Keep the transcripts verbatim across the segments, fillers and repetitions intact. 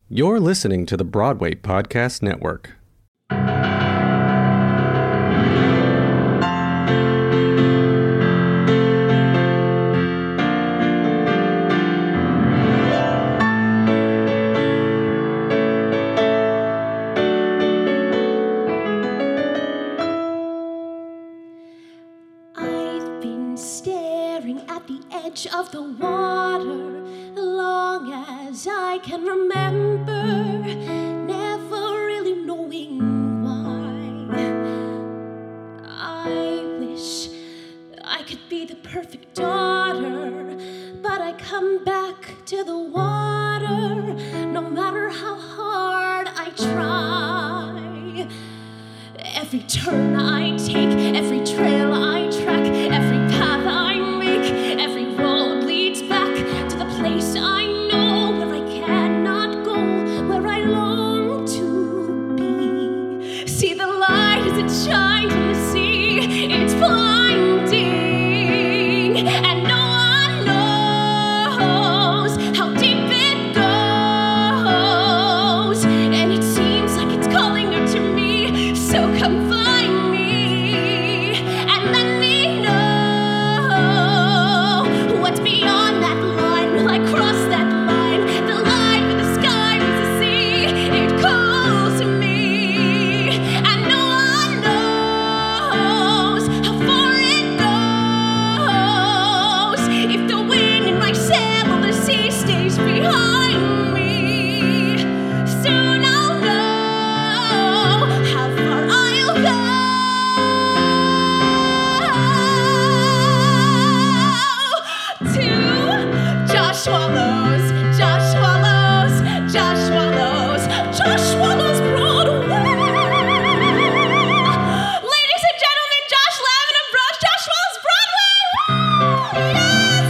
You're listening to the Broadway Podcast Network. I've been staring at the edge of the water long as I can remember, never really knowing why. I wish I could be the perfect daughter, but I come back to the water no matter how hard I try. Every turn I take, every trail I track, every path I make, every road leads back to the place I know where I cannot go, where I long to be. See the light as it shines in the sea, it's blinding, and no one knows how deep it goes, and it seems like it's calling her to me, so come find me, and let me know what's beyond that line. Will I cross that line? The line where the sky meets the sea. It calls to me, and no one knows how far it goes. If the wind in my sail or the sea stays behind me, soon I'll know how far I'll go. To Josh Swallows, Josh Swallows, Josh Swallows, Josh Swallows Broadway. Ladies and gentlemen, Josh Lavin and Bros, Josh Swallows Broadway. Yes!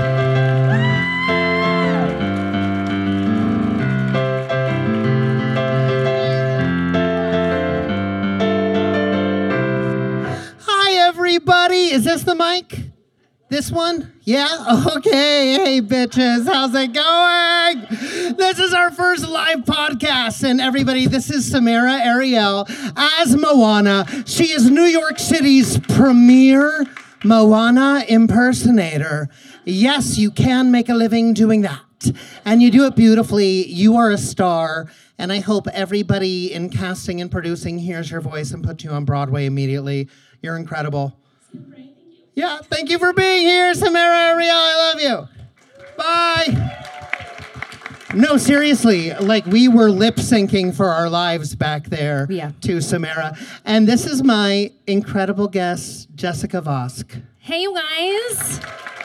Hi, everybody. Is this the mic? This one? Yeah? Okay. Hey, bitches. How's it going? This is our first live podcast. And everybody, this is Samara Ariel as Moana. She is New York City's premier Moana impersonator. Yes, you can make a living doing that. And you do it beautifully. You are a star. And I hope everybody in casting and producing hears your voice and puts you on Broadway immediately. You're incredible. Yeah, thank you for being here, Samara Ariel. I love you. Bye. No, seriously, like we were lip syncing for our lives back there Yeah. to Samara. And this is my incredible guest, Jessica Vosk. Hey, you guys.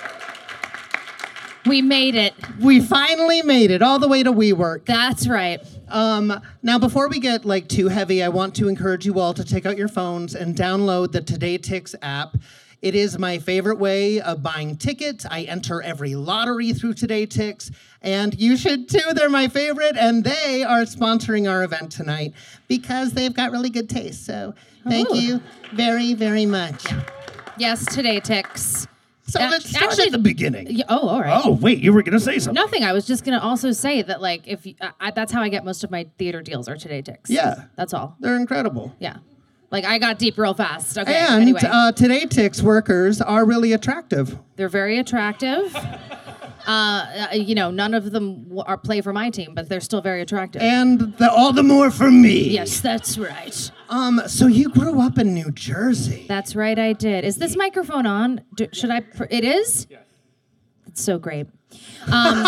We made it. We finally made it all the way to WeWork. That's right. Um, now, before we get like too heavy, I want to encourage you all to take out your phones and download the Today Tix app. It is my favorite way of buying tickets. I enter every lottery through Today Tix, and you should too. They're my favorite, and they are sponsoring our event tonight because they've got really good taste. So thank Oh. you very, very much. Yes, Today Tix. So Uh, let's start actually- at the beginning. Y- Oh, all right. Oh, wait, you were going to say something. Nothing. I was just gonna also say that, like, if you, I, that's how I get most of my theater deals are Today Tix. Yeah. That's all. They're incredible. Yeah. Like, I got deep real fast. Okay. And anyway, uh, Today Tix workers are really attractive. they're very attractive. Uh, uh, you know, none of them w- are play for my team, but they're still very attractive. And the, all the more for me. Yes, that's right. Um, so you grew up in New Jersey. That's right, I did. Is this microphone on? Do, should I? Pr- it is? Yes. It's so great. Um,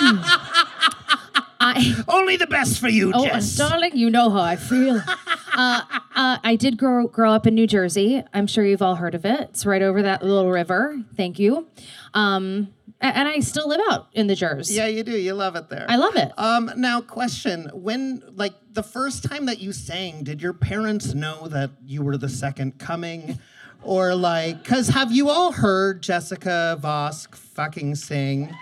I, Only the best for you, oh, Jess. darling, you know how I feel. uh, uh, I did grow grow up in New Jersey. I'm sure you've all heard of it. It's right over that little river. Thank you. Um, a- and I still live out in the Jersey. Yeah, you do. You love it there. I love it. Um, now, question: when, like, the first time that you sang, did your parents know that you were the second coming, or like, cause have you all heard Jessica Vosk fucking sing?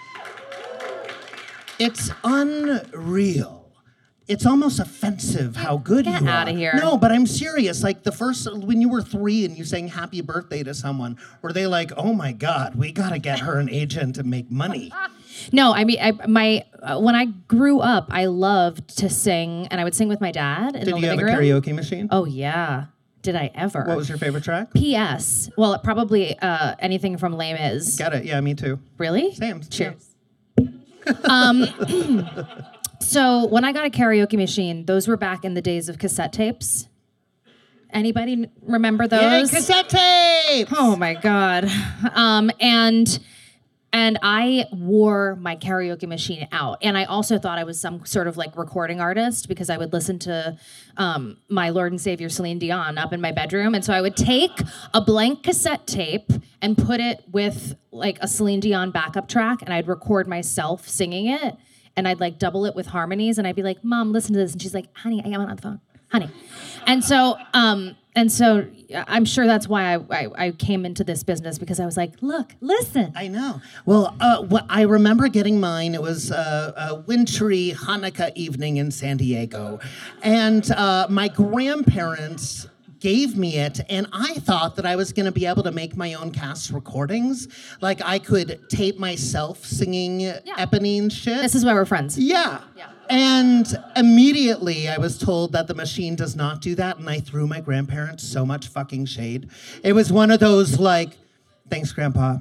It's unreal. It's almost offensive how good Get you are. outta here. No, but I'm serious. Like the first, when you were three and you sang happy birthday to someone, were they like, oh my God, we gotta get her an agent and make money? No, I mean, I, my uh, when I grew up, I loved to sing, and I would sing with my dad in Did the you have living a room. karaoke machine? Oh yeah, did I ever? What was your favorite track? P S. Well, probably uh, anything from Les Mis. Got it. Yeah, me too. Really? Same. Cheers. um, so when I got a karaoke machine, those were back in the days of cassette tapes. Anybody n- remember Yay, those? cassette tape! Oh my god. Um, and and I wore my karaoke machine out. And I also thought I was some sort of like recording artist because I would listen to um, my Lord and Savior Celine Dion up in my bedroom. And so I would take a blank cassette tape and put it with like a Celine Dion backup track, and I'd record myself singing it, and I'd like double it with harmonies, and I'd be like, Mom, listen to this. And she's like, honey, I am on the phone. Honey. And so, um, and so I'm sure that's why I, I, I came into this business, because I was like, look, listen. I know. Well, uh, what I remember getting mine. It was uh, a wintry Hanukkah evening in San Diego, and uh, my grandparents gave me it, and I thought that I was going to be able to make my own cast recordings. Like I could tape myself singing Eponine shit. This is why we're friends. Yeah. Yeah. And immediately I was told that the machine does not do that, and I threw my grandparents so much fucking shade. It was one of those like, thanks, Grandpa.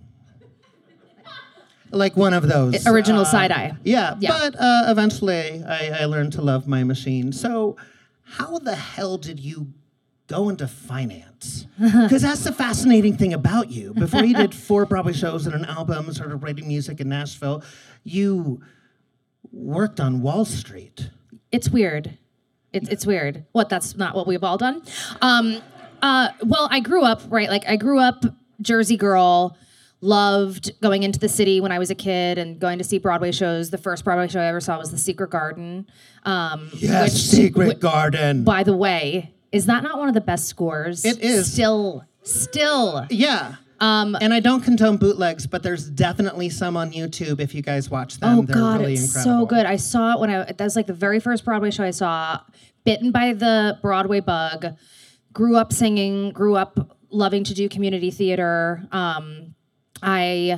Like one of those. Original uh, side eye. Yeah, Yeah. but uh, eventually I, I learned to love my machine. So how the hell did you go into finance? Because that's the fascinating thing about you. Before you did four Broadway shows and an album, started writing music in Nashville, you worked on Wall Street. It's weird. It's it's weird. What, that's not what we've all done? Um, uh, well, I grew up, right, like I grew up Jersey girl, loved going into the city when I was a kid and going to see Broadway shows. The first Broadway show I ever saw was The Secret Garden. Um, Yes, which- Secret wh- Garden. By the way, is that not one of the best scores? It is. Still, still. Yeah. Um, and I don't condone bootlegs, but there's definitely some on YouTube if you guys watch them. Oh They're God, really it's incredible. so good. I saw it when I, that was like the very first Broadway show I saw, bitten by the Broadway bug, grew up singing, grew up loving to do community theater. Um, I,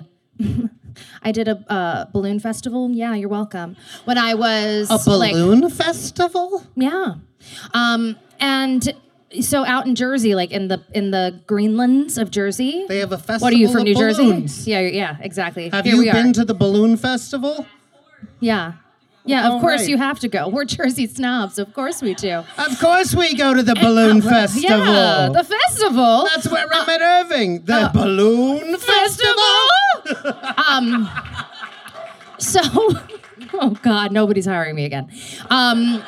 I did a uh, balloon festival. Yeah, you're welcome. When I was A like, balloon festival? yeah. Um, and so out in Jersey, like in the in the Greenlands of Jersey. They have a festival What are you from of New balloons. Jersey? Yeah, yeah, exactly. Have Here you we been are. to the balloon festival? Yeah. Yeah, of All course right. you have to go. We're Jersey snobs. Of course we do. Of course we go to the balloon festival. Yeah, the festival. That's where I'm at Irving. The uh, balloon festival. festival. um, so, oh God, nobody's hiring me again. Um,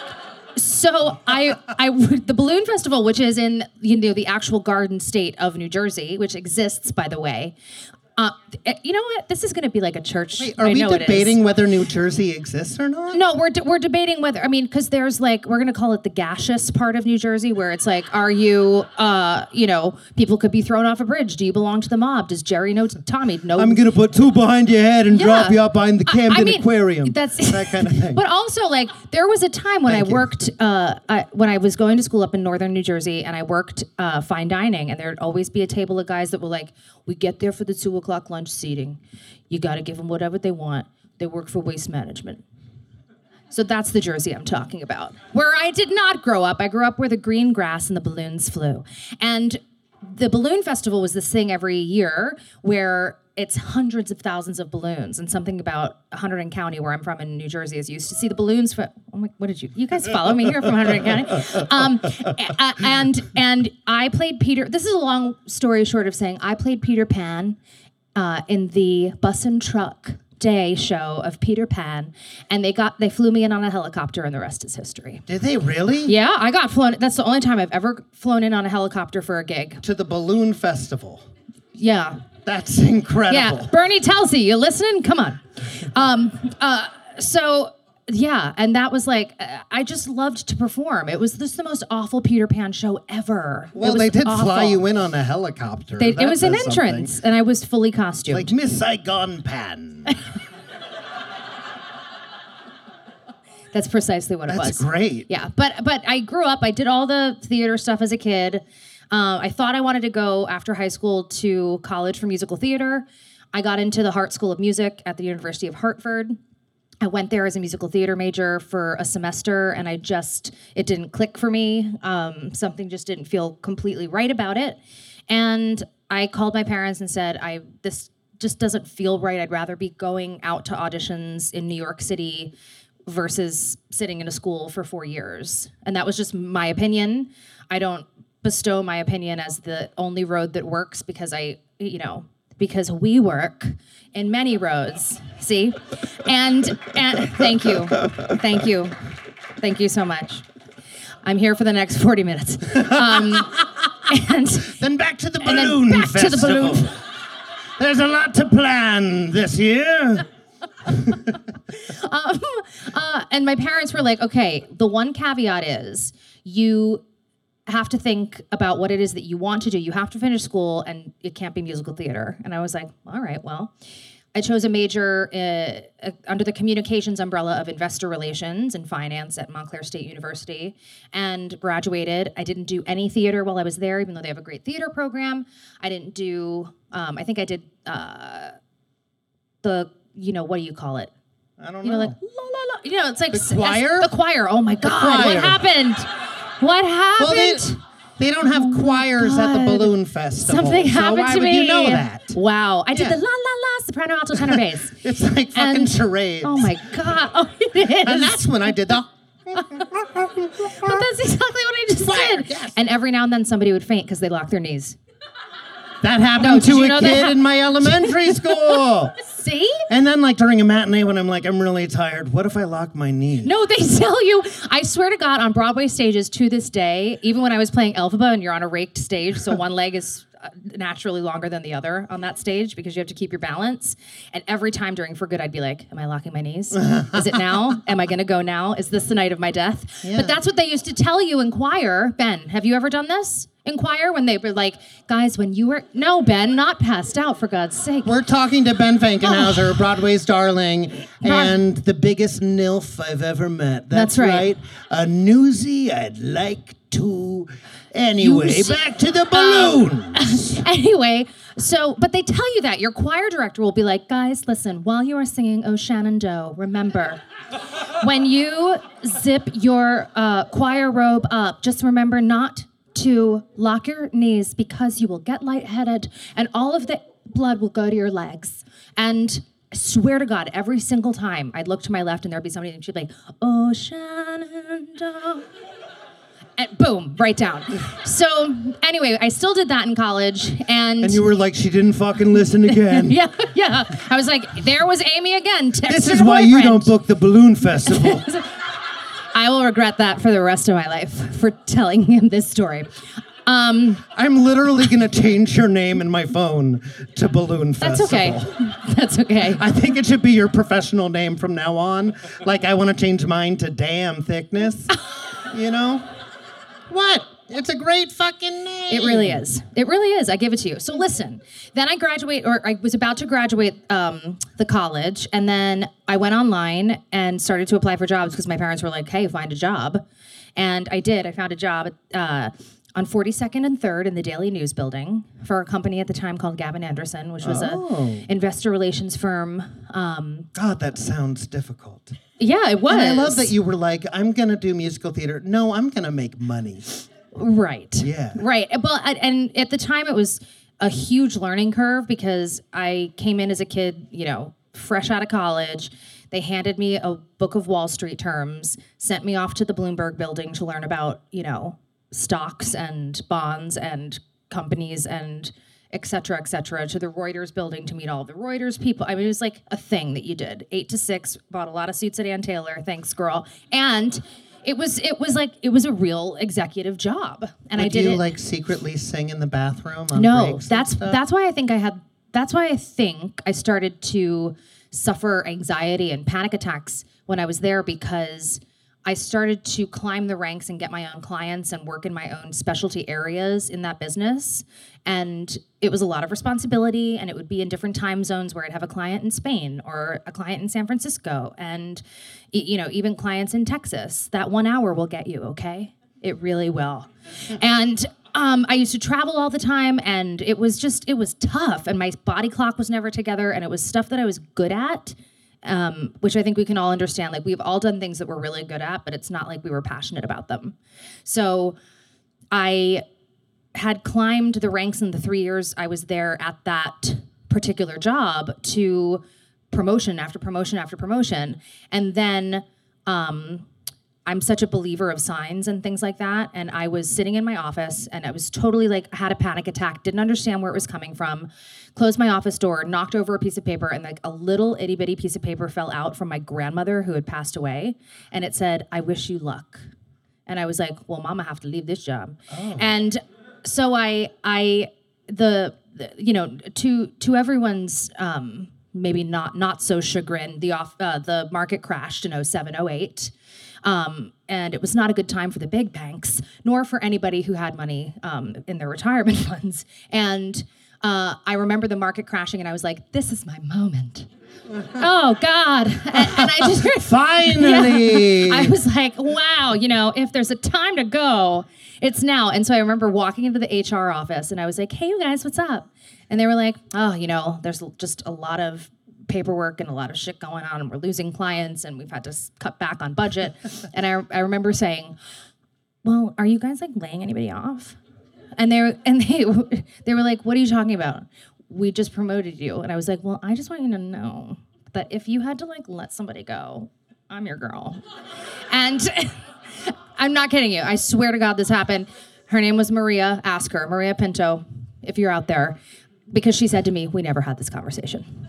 so I, I, the balloon festival, which is in you know the actual Garden State of New Jersey, which exists, by the way. Uh, you know what? This is going to be like a church. Wait, are I we know it is. debating whether New Jersey exists or not? No, we're de- we're debating whether I mean because there's like we're gonna call it the gaseous part of New Jersey where it's like are you uh you know people could be thrown off a bridge. Do you belong to the mob? Does Jerry know Tommy? No. I'm gonna put two behind your head and Yeah. drop you up behind the I- Camden I mean, Aquarium. That's that kind of thing. But also like there was a time when Thank I you. worked uh I, when I was going to school up in northern New Jersey and I worked uh, fine dining and there'd always be a table of guys that were like we get there for the two o'clock lunch seating. You got to give them whatever they want. They work for waste management. So that's the Jersey I'm talking about. Where I did not grow up. I grew up where the green grass and the balloons flew. And the balloon festival was this thing every year where it's hundreds of thousands of balloons. And something about Hunterdon County, where I'm from in New Jersey, is used to see the balloons. For, oh my, what did you? You guys follow me here from Hunterdon County. Um, a- and and I played Peter. This is a long story short of saying I played Peter Pan uh, in the Bus and Truck Day show of Peter Pan, and they got they flew me in on a helicopter, and the rest is history. Did they really? Yeah, I got flown. That's the only time I've ever flown in on a helicopter for a gig. To the balloon festival. Yeah, That's incredible. yeah. Bernie Telsey, you listening? Come on. Um, uh, so yeah, and that was like uh, I just loved to perform. It was just the most awful Peter Pan show ever. Well, It was they did awful. fly you in on a helicopter. They, That it was an says something. entrance, and I was fully costumed. Like Miss Saigon Pan. That's precisely what it was. That's great. Yeah, but but I grew up. I did all the theater stuff as a kid. Um, I thought I wanted to go after high school to college for musical theater. I got into the Hart School of Music at the University of Hartford. I went there as a musical theater major for a semester, and I just, it didn't click for me. Um, something just didn't feel completely right about it. And I called my parents and said, I this just doesn't feel right. I'd rather be going out to auditions in New York City versus sitting in a school for four years. And that was just my opinion. I don't bestow my opinion as the only road that works because I, you know, because we work in many roads, see? And, and thank you, thank you, thank you so much. I'm here for the next forty minutes. Um, and Then back to the and then balloon back to the festival. balloon. There's a lot to plan this year. um, uh, and my parents were like, okay, the one caveat is you have to think about what it is that you want to do. You have to finish school and it can't be musical theater. And I was like, all right, well, I chose a major uh, uh, under the communications umbrella of investor relations and finance at Montclair State University and graduated. I didn't do any theater while I was there, even though they have a great theater program. I didn't do, um, I think I did uh, the, you know, what do you call it? I don't You know, know. like, la, la, la. You know, it's like The s- choir? The choir. Oh my God. choir. What happened? What happened? Well, they, they don't have choirs at the God. balloon festival. Something so happened why to would me. you know that? Wow. I did Yeah. the la la la soprano alto tenor bass. It's like fucking And- charades. Oh my God. Oh, it is. And that's when I did the... But that's exactly what I just Choir, did. yes. And every now and then somebody would faint because they locked their knees. That happened No, did to you a know kid that? in my elementary school. See? And then, like, during a matinee when I'm like, I'm really tired, what if I lock my knee? No, they tell you. I swear to God, on Broadway stages to this day, even when I was playing Elphaba and you're on a raked stage, so one leg is uh, naturally longer than the other on that stage because you have to keep your balance. And every time during For Good, I'd be like, am I locking my knees? Is it now? Am I going to go now? Is this the night of my death? Yeah. But that's what they used to tell you in choir. Ben, have you ever done this? In choir, when they were like, guys, when you were... No, Ben, not passed out, for God's sake. We're talking to Ben Fankenhauser, Broadway's darling, Broad- and the biggest nilf I've ever met. That's, That's right. A newsie I'd like to... Anyway, Use- back to the balloon. Anyway, so, but they tell you that. Your choir director will be like, guys, listen, while you are singing Oh Shenandoah, remember, when you zip your uh, choir robe up, just remember not to lock your knees because you will get lightheaded and all of the blood will go to your legs. And I swear to God, every single time I'd look to my left and there'd be somebody and she'd be like, oh Shenandoah. And boom, right down. So anyway, I still did that in college, and, And you were like, she didn't fucking listen again. yeah, yeah. I was like, there was Amy again. This texting is her why you boyfriend. don't book the balloon festival. I will regret that for the rest of my life for telling him this story. Um, I'm literally going to change your name in my phone to Balloon that's Festival. okay. That's okay. I think it should be your professional name from now on. Like, I want to change mine to Damn Thickness. You know? What? It's a great fucking name. It really is. It really is. I give it to you. So listen, then I graduate, or I was about to graduate um, the college, and then I went online and started to apply for jobs because my parents were like, hey, find a job. And I did. I found a job uh, on forty-second and third in the Daily News building for a company at the time called Gavin Anderson, which was Oh. a investor relations firm. Um, God, that sounds difficult. yeah, it was. And I love that you were like, I'm going to do musical theater. No, I'm going to make money. Right. Yeah. Right. Well, I- and at the time it was a huge learning curve because I came in as a kid, you know, fresh out of college. They handed me a book of Wall Street terms, sent me off to the Bloomberg building to learn about, you know, stocks and bonds and companies and et cetera, et cetera, to the Reuters building to meet all the Reuters people. I mean, it was like a thing that you did. Eight to six, bought a lot of suits at Ann Taylor. Thanks, girl. And it was it was like it was a real executive job. And But I do did you it. like secretly sing in the bathroom on No, breaks and that's stuff? that's why I think I had that's why I think I started to suffer anxiety and panic attacks when I was there because I started to climb the ranks and get my own clients and work in my own specialty areas in that business. And it was a lot of responsibility, and it would be in different time zones where I'd have a client in Spain or a client in San Francisco and, y- you know, even clients in Texas. That one hour will get you, okay? It really will. And Um, I used to travel all the time, and it was just, it was tough, and my body clock was never together, and it was stuff that I was good at, um, which I think we can all understand. Like, we've all done things that we're really good at, but it's not like we were passionate about them. So I had climbed the ranks in the three years I was there at that particular job to promotion after promotion after promotion. And then um, I'm such a believer of signs and things like that. And I was sitting in my office and I was totally like, had a panic attack, didn't understand where it was coming from, closed my office door, knocked over a piece of paper, and like a little itty bitty piece of paper fell out from my grandmother who had passed away. And it said, "I wish you luck." And I was like, well, Mom, I have to leave this job. Oh. And so I, I, the, the you know, to to everyone's um, maybe not not so chagrin, the off uh, the market crashed in oh seven, oh eight. Um, and it was not a good time for the big banks, nor for anybody who had money um, in their retirement funds. And uh, I remember the market crashing, and I was like, "This is my moment." Oh God! And, and I just finally, yeah, I was like, "Wow!" You know, if there's a time to go, it's now. And so I remember walking into the H R office, and I was like, "Hey, you guys, what's up?" And they were like, "Oh, you know, there's just a lot of paperwork and a lot of shit going on, and we're losing clients, and we've had to cut back on budget." And I, I remember saying, "Well, are you guys like laying anybody off?" And they were, and they they were like, "What are you talking about? We just promoted you." And I was like, "Well, I just want you to know that if you had to like let somebody go, I'm your girl." And I'm not kidding you. I swear to God this happened. Her name was Maria. Ask her, Maria Pinto, if you're out there, because she said to me, "We never had this conversation."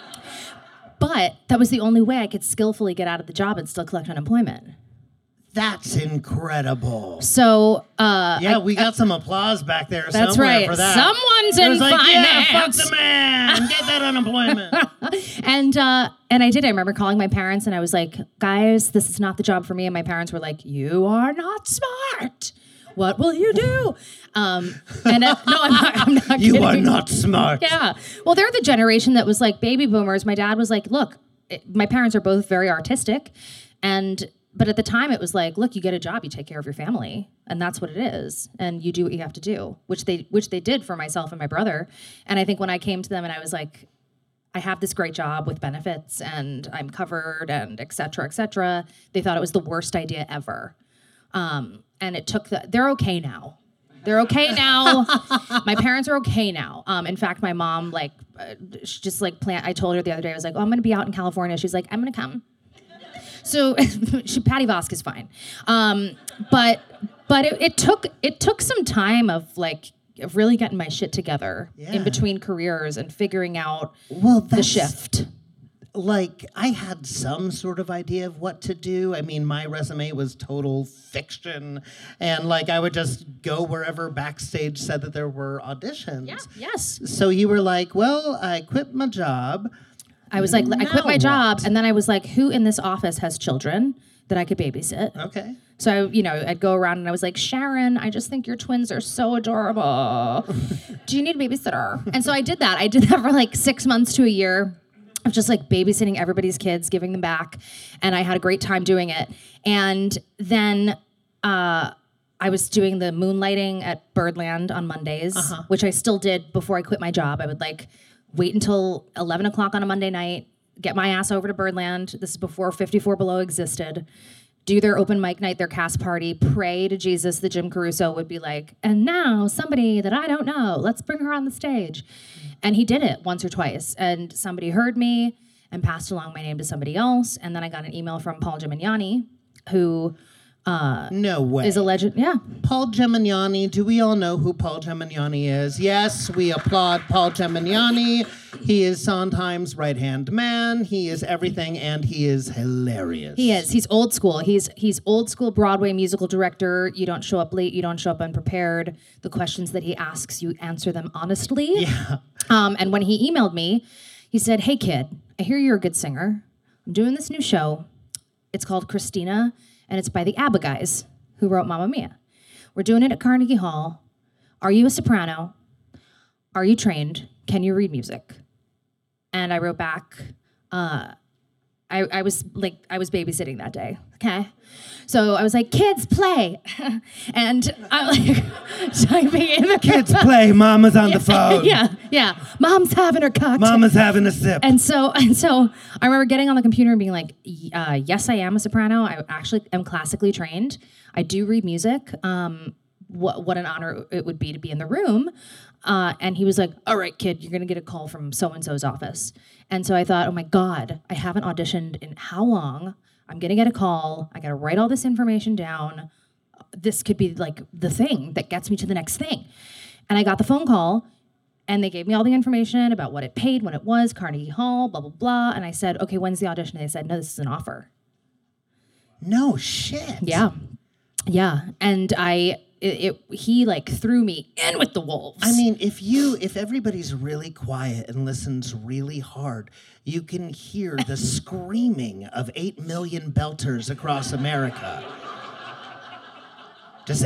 But that was the only way I could skillfully get out of the job and still collect unemployment. That's incredible. So, uh, yeah, I, we got I, some applause back there that's somewhere right. for that. Someone's it in was like, finance. Yeah, fuck the man. Get that unemployment. and uh, and I did. I remember calling my parents, and I was like, "Guys, this is not the job for me." And my parents were like, "You are not smart. What will you do?" Um, and uh, no, I'm not. I'm not you kidding. are not smart. Yeah. Well, they're the generation that was like baby boomers. My dad was like, "Look, it, my parents are both very artistic, and." But at the time, it was like, look, you get a job, you take care of your family, and that's what it is, and you do what you have to do, which they which they did for myself and my brother. And I think when I came to them and I was like, I have this great job with benefits, and I'm covered, and et cetera, et cetera, they thought it was the worst idea ever. Um, and it took the, they're okay now. They're okay now. My parents are okay now. Um, in fact, my mom, like, uh, she just like plan. I told her the other day, I was like, oh, I'm going to be out in California. She's like, I'm going to come. So she, Patty Vosk is fine, um, but but it, it took it took some time of like of really getting my shit together yeah. in between careers and figuring out well, the shift. Like I had some sort of idea of what to do. I mean, my resume was total fiction, and like I would just go wherever backstage said that there were auditions. Yeah. Yes. So you were like, well, I quit my job. I was like, now I quit my job, what? And then I was like, who in this office has children that I could babysit? Okay. So, I, you know, I'd go around and I was like, Sharon, I just think your twins are so adorable. Do you need a babysitter? And so I did that. I did that for like six months to a year of just like babysitting everybody's kids, giving them back. And I had a great time doing it. And then uh, I was doing the moonlighting at Birdland on Mondays, uh-huh. which I still did before I quit my job. I would like... wait until eleven o'clock on a Monday night, get my ass over to Birdland. This is before fifty-four Below existed. Do their open mic night, their cast party, pray to Jesus that Jim Caruso would be like, and now somebody that I don't know, let's bring her on the stage. And he did it once or twice. And somebody heard me and passed along my name to somebody else. And then I got an email from Paul Gimignani, who... Uh, no way. Is a legend, yeah. Paul Gimignani, do we all know who Paul Gimignani is? Yes, we applaud Paul Gimignani. He is Sondheim's right-hand man. He is everything, and he is hilarious. He is. He's old school. He's he's old school Broadway musical director. You don't show up late. You don't show up unprepared. The questions that he asks, you answer them honestly. Yeah. Um, and when he emailed me, he said, hey, kid, I hear you're a good singer. I'm doing this new show. It's called Christina, and it's by the ABBA guys who wrote Mamma Mia. We're doing it at Carnegie Hall. Are you a soprano? Are you trained? Can you read music? And I wrote back, uh, I, I was like, I was babysitting that day. Okay. So I was like, kids play. And I'm like, typing in the Kids play, mama's on yeah, the phone. Yeah, yeah. Mom's having her cocktail. Mama's having a sip. And so, and so I remember getting on the computer and being like, uh, yes, I am a soprano. I actually am classically trained. I do read music. Um, what, what an honor it would be to be in the room. Uh, and he was like, all right, kid, you're going to get a call from so-and-so's office. And so I thought, oh my God, I haven't auditioned in how long? I'm going to get a call. I got to write all this information down. This could be like the thing that gets me to the next thing. And I got the phone call and they gave me all the information about what it paid, when it was, Carnegie Hall, blah, blah, blah. And I said, okay, when's the audition? And they said, no, this is an offer. No shit. Yeah. Yeah. And I, it, it he like threw me in with the wolves. I mean, if you, if everybody's really quiet and listens really hard, you can hear the screaming of eight million belters across America. Just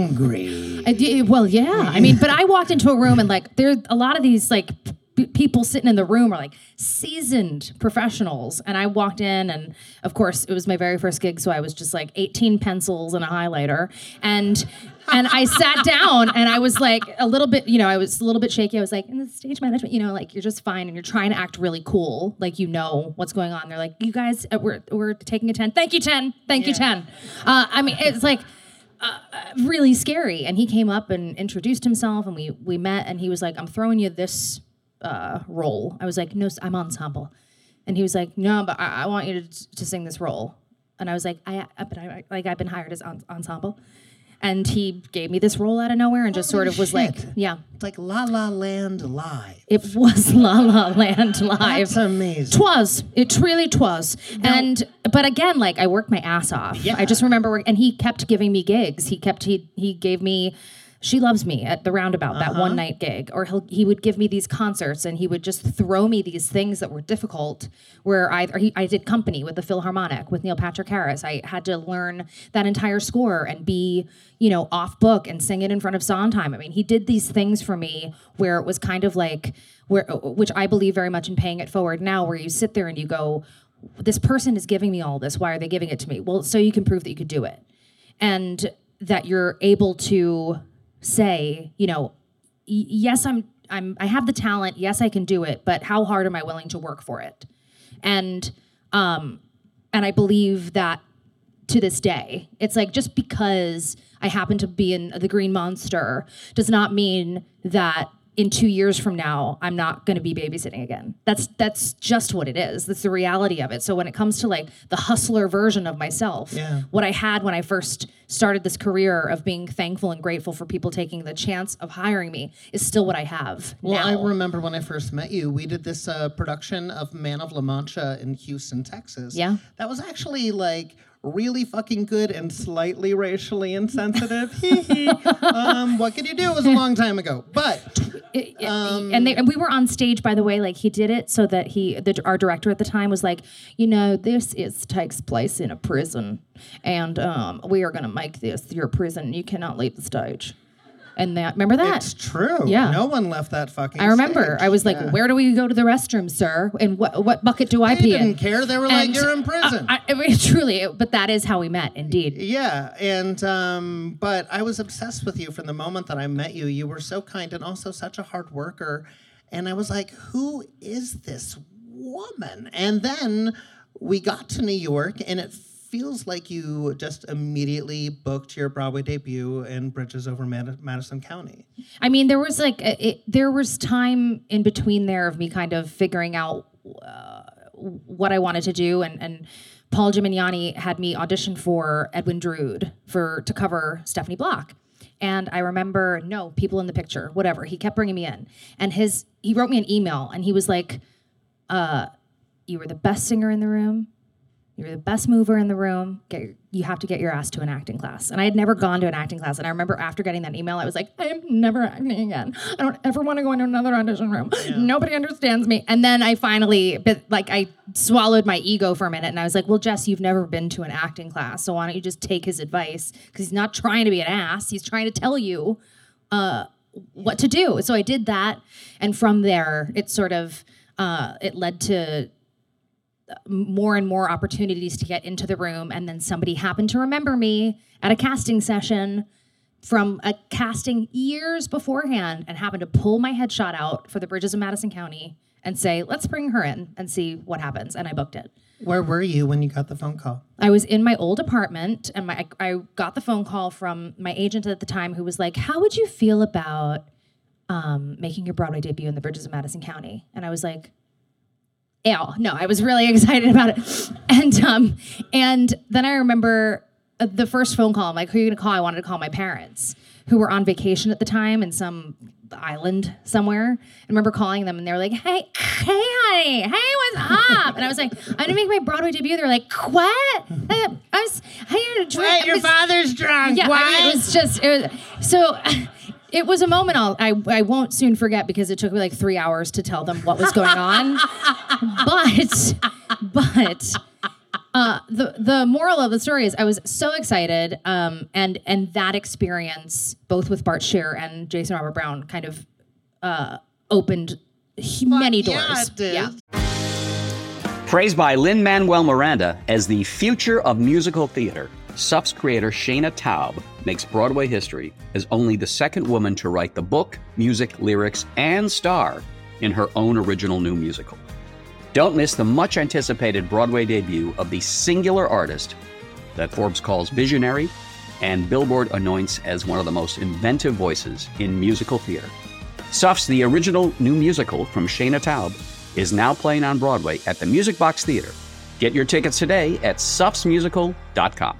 angry. I d- well, yeah. I mean, but I walked into a room and like, there a lot of these like p- people sitting in the room are like seasoned professionals. And I walked in and of course it was my very first gig. So I was just like eighteen pencils and a highlighter. And And I sat down and I was like a little bit, you know, I was a little bit shaky. I was like, in the stage management, you know, like you're just fine and you're trying to act really cool. Like, you know what's going on. They're like, you guys, uh, we're, we're taking a ten. Thank you, ten. Thank yeah. you, ten. Uh, I mean, it's like uh, really scary. And he came up and introduced himself and we, we met and he was like, I'm throwing you this uh, role. I was like, no, I'm ensemble. And he was like, no, but I, I want you to, to sing this role. And I was like, I, I but I, like, I've been hired as en- ensemble. And he gave me this role out of nowhere and just Holy sort of was shit. like, yeah. It's like La La Land Live. It was La La Land Live. That's amazing. Twas. It really twas. Now, and, but again, like I worked my ass off. Yeah. I just remember, work, and he kept giving me gigs. He kept, he, he gave me She Loves Me at the Roundabout, uh-huh. that one night gig. Or he'll, he would give me these concerts and he would just throw me these things that were difficult where I, he, I did Company with the Philharmonic with Neil Patrick Harris. I had to learn that entire score and be, you know, off book and sing it in front of Sondheim. I mean, he did these things for me where it was kind of like, where, which I believe very much in paying it forward now, where you sit there and you go, this person is giving me all this. Why are they giving it to me? Well, so you can prove that you could do it. And that you're able to say, you know, y- yes, I'm, I'm, I have the talent. Yes, I can do it. But how hard am I willing to work for it? And, um, and I believe that to this day, it's like just because I happen to be in The Green Monster does not mean that in two years from now, I'm not going to be babysitting again. That's that's just what it is. That's the reality of it. So when it comes to like the hustler version of myself, yeah. what I had when I first started this career of being thankful and grateful for people taking the chance of hiring me is still what I have Well, now. I remember when I first met you, we did this uh, production of Man of La Mancha in Houston, Texas. Yeah. That was actually like really fucking good and slightly racially insensitive. um, what could you do? It was a long time ago. But It- it- Um, and they and we were on stage, by the way. Like he did it so that he, the, our director at the time, was like, you know, this is takes place in a prison, and um, we are going to make this your prison. You cannot leave the stage. And that, remember that? it's true. Yeah. No one left that fucking I remember. stage. I was like, Yeah. where do we go to the restroom, sir? And what what bucket do I They pee didn't in? care. They were like, And, you're in prison. I, I mean, truly, but that is how we met, indeed. Yeah, and um, but I was obsessed with you from the moment that I met you. You were so kind and also such a hard worker, and I was like, who is this woman? And then we got to New York, and it feels like you just immediately booked your Broadway debut in Bridges Over Mad- Madison County. I mean, there was like a, it, there was time in between there of me kind of figuring out uh, what I wanted to do, and and Paul Gimignani had me audition for Edwin Drood for to cover Stephanie Block. And I remember, no, people in the picture, whatever. He kept bringing me in, and his he wrote me an email, and he was like, uh, "You were the best singer in the room. You're the best mover in the room. Get your, you have to get your ass to an acting class." And I had never gone to an acting class. And I remember after getting that email, I was like, I am never acting again. I don't ever want to go into another audition room. Yeah. Nobody understands me. And then I finally, but like I swallowed my ego for a minute. And I was like, well, Jess, you've never been to an acting class. So why don't you just take his advice? Because he's not trying to be an ass. He's trying to tell you uh, what to do. So I did that. And from there, it sort of, uh, it led to more and more opportunities to get into the room. And then somebody happened to remember me at a casting session from a casting years beforehand and happened to pull my headshot out for the Bridges of Madison County and say, let's bring her in and see what happens. And I booked it. Where were you when you got the phone call? I was in my old apartment, and my I, I got the phone call from my agent at the time, who was like, how would you feel about um, making your Broadway debut in the Bridges of Madison County? And I was like, ew. No, I was really excited about it. And um, and then I remember uh, the first phone call. I'm like, who are you going to call? I wanted to call my parents, who were on vacation at the time in some island somewhere. I remember calling them, and they were like, hey, hey, honey, hey, what's up? And I was like, I'm going to make my Broadway debut. They're like, what? Uh, I was, hey, drink. Wait, your was, father's drunk. Yeah, what? I mean, it was just, it was, so it was a moment I'll, I, I won't soon forget, because it took me like three hours to tell them what was going on. but, but, Uh, the the moral of the story is I was so excited, um, and and that experience, both with Bart Shear and Jason Robert Brown, kind of uh, opened many yeah, doors. it did. Yeah. Praised by Lin-Manuel Miranda as the future of musical theater, S U F's creator Shana Taub makes Broadway history as only the second woman to write the book, music, lyrics, and star in her own original new musical. Don't miss the much-anticipated Broadway debut of the singular artist that Forbes calls visionary and Billboard anoints as one of the most inventive voices in musical theater. S U F's The Original New Musical from Shana Taub is now playing on Broadway at the Music Box Theater. Get your tickets today at sufs musical dot com.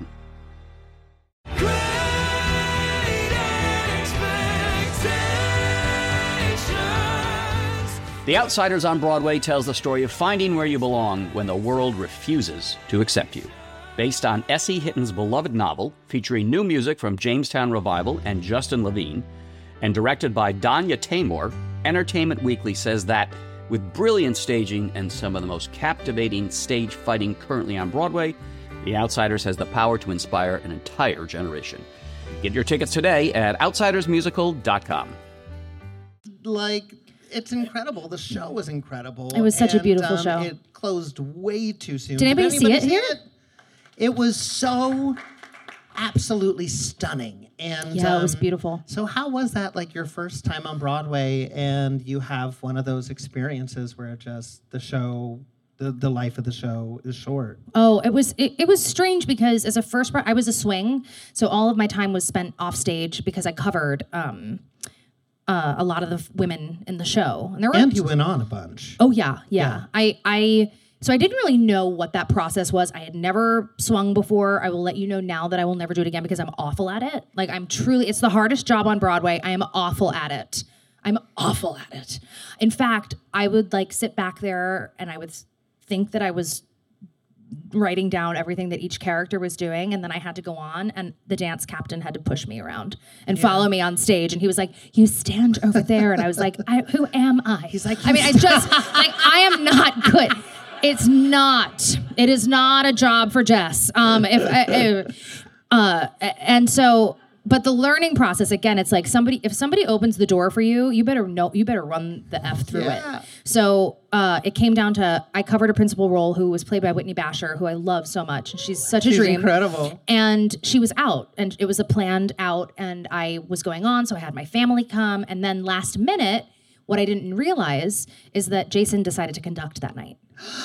The Outsiders on Broadway tells the story of finding where you belong when the world refuses to accept you. Based on S E Hitton's beloved novel, featuring new music from Jamestown Revival and Justin Levine, and directed by Danya Taymor, Entertainment Weekly says that, with brilliant staging and some of the most captivating stage fighting currently on Broadway, The Outsiders has the power to inspire an entire generation. Get your tickets today at outsiders musical dot com. Like, it's incredible. The show was incredible. It was such and, a beautiful um, show. It closed way too soon. Did anybody see it here? It? It was so absolutely stunning. And Yeah, um, it was beautiful. So how was that, like, your first time on Broadway, and you have one of those experiences where it just the show, the, the life of the show is short? Oh, it was it, it was strange, because as a first part, I was a swing, so all of my time was spent off stage because I covered um, uh, a lot of the f- women in the show, and there were And you went on a bunch. Oh yeah, yeah. Yeah. I I so I didn't really know what that process was. I had never swung before. I will let you know now that I will never do it again, because I'm awful at it. Like, I'm truly, it's the hardest job on Broadway. I am awful at it. I'm awful at it. In fact, I would like sit back there and I would think that I was writing down everything that each character was doing, and then I had to go on, and the dance captain had to push me around and yeah. follow me on stage, and he was like, you stand over there, and I was like, I, who am I? He's like, I mean, I just, like, I am not good. It's not. It is not a job for Jess. Um, if, if uh, and so, but the learning process, again, it's like somebody, if somebody opens the door for you, you better know, you better run the F through Yeah. it. So uh, it came down to, I covered a principal role who was played by Whitney Basher, who I love so much. And she's such a She's dream. incredible. And she was out, and it was a planned out, and I was going on. So I had my family come. And then last minute, what I didn't realize is that Jason decided to conduct that night.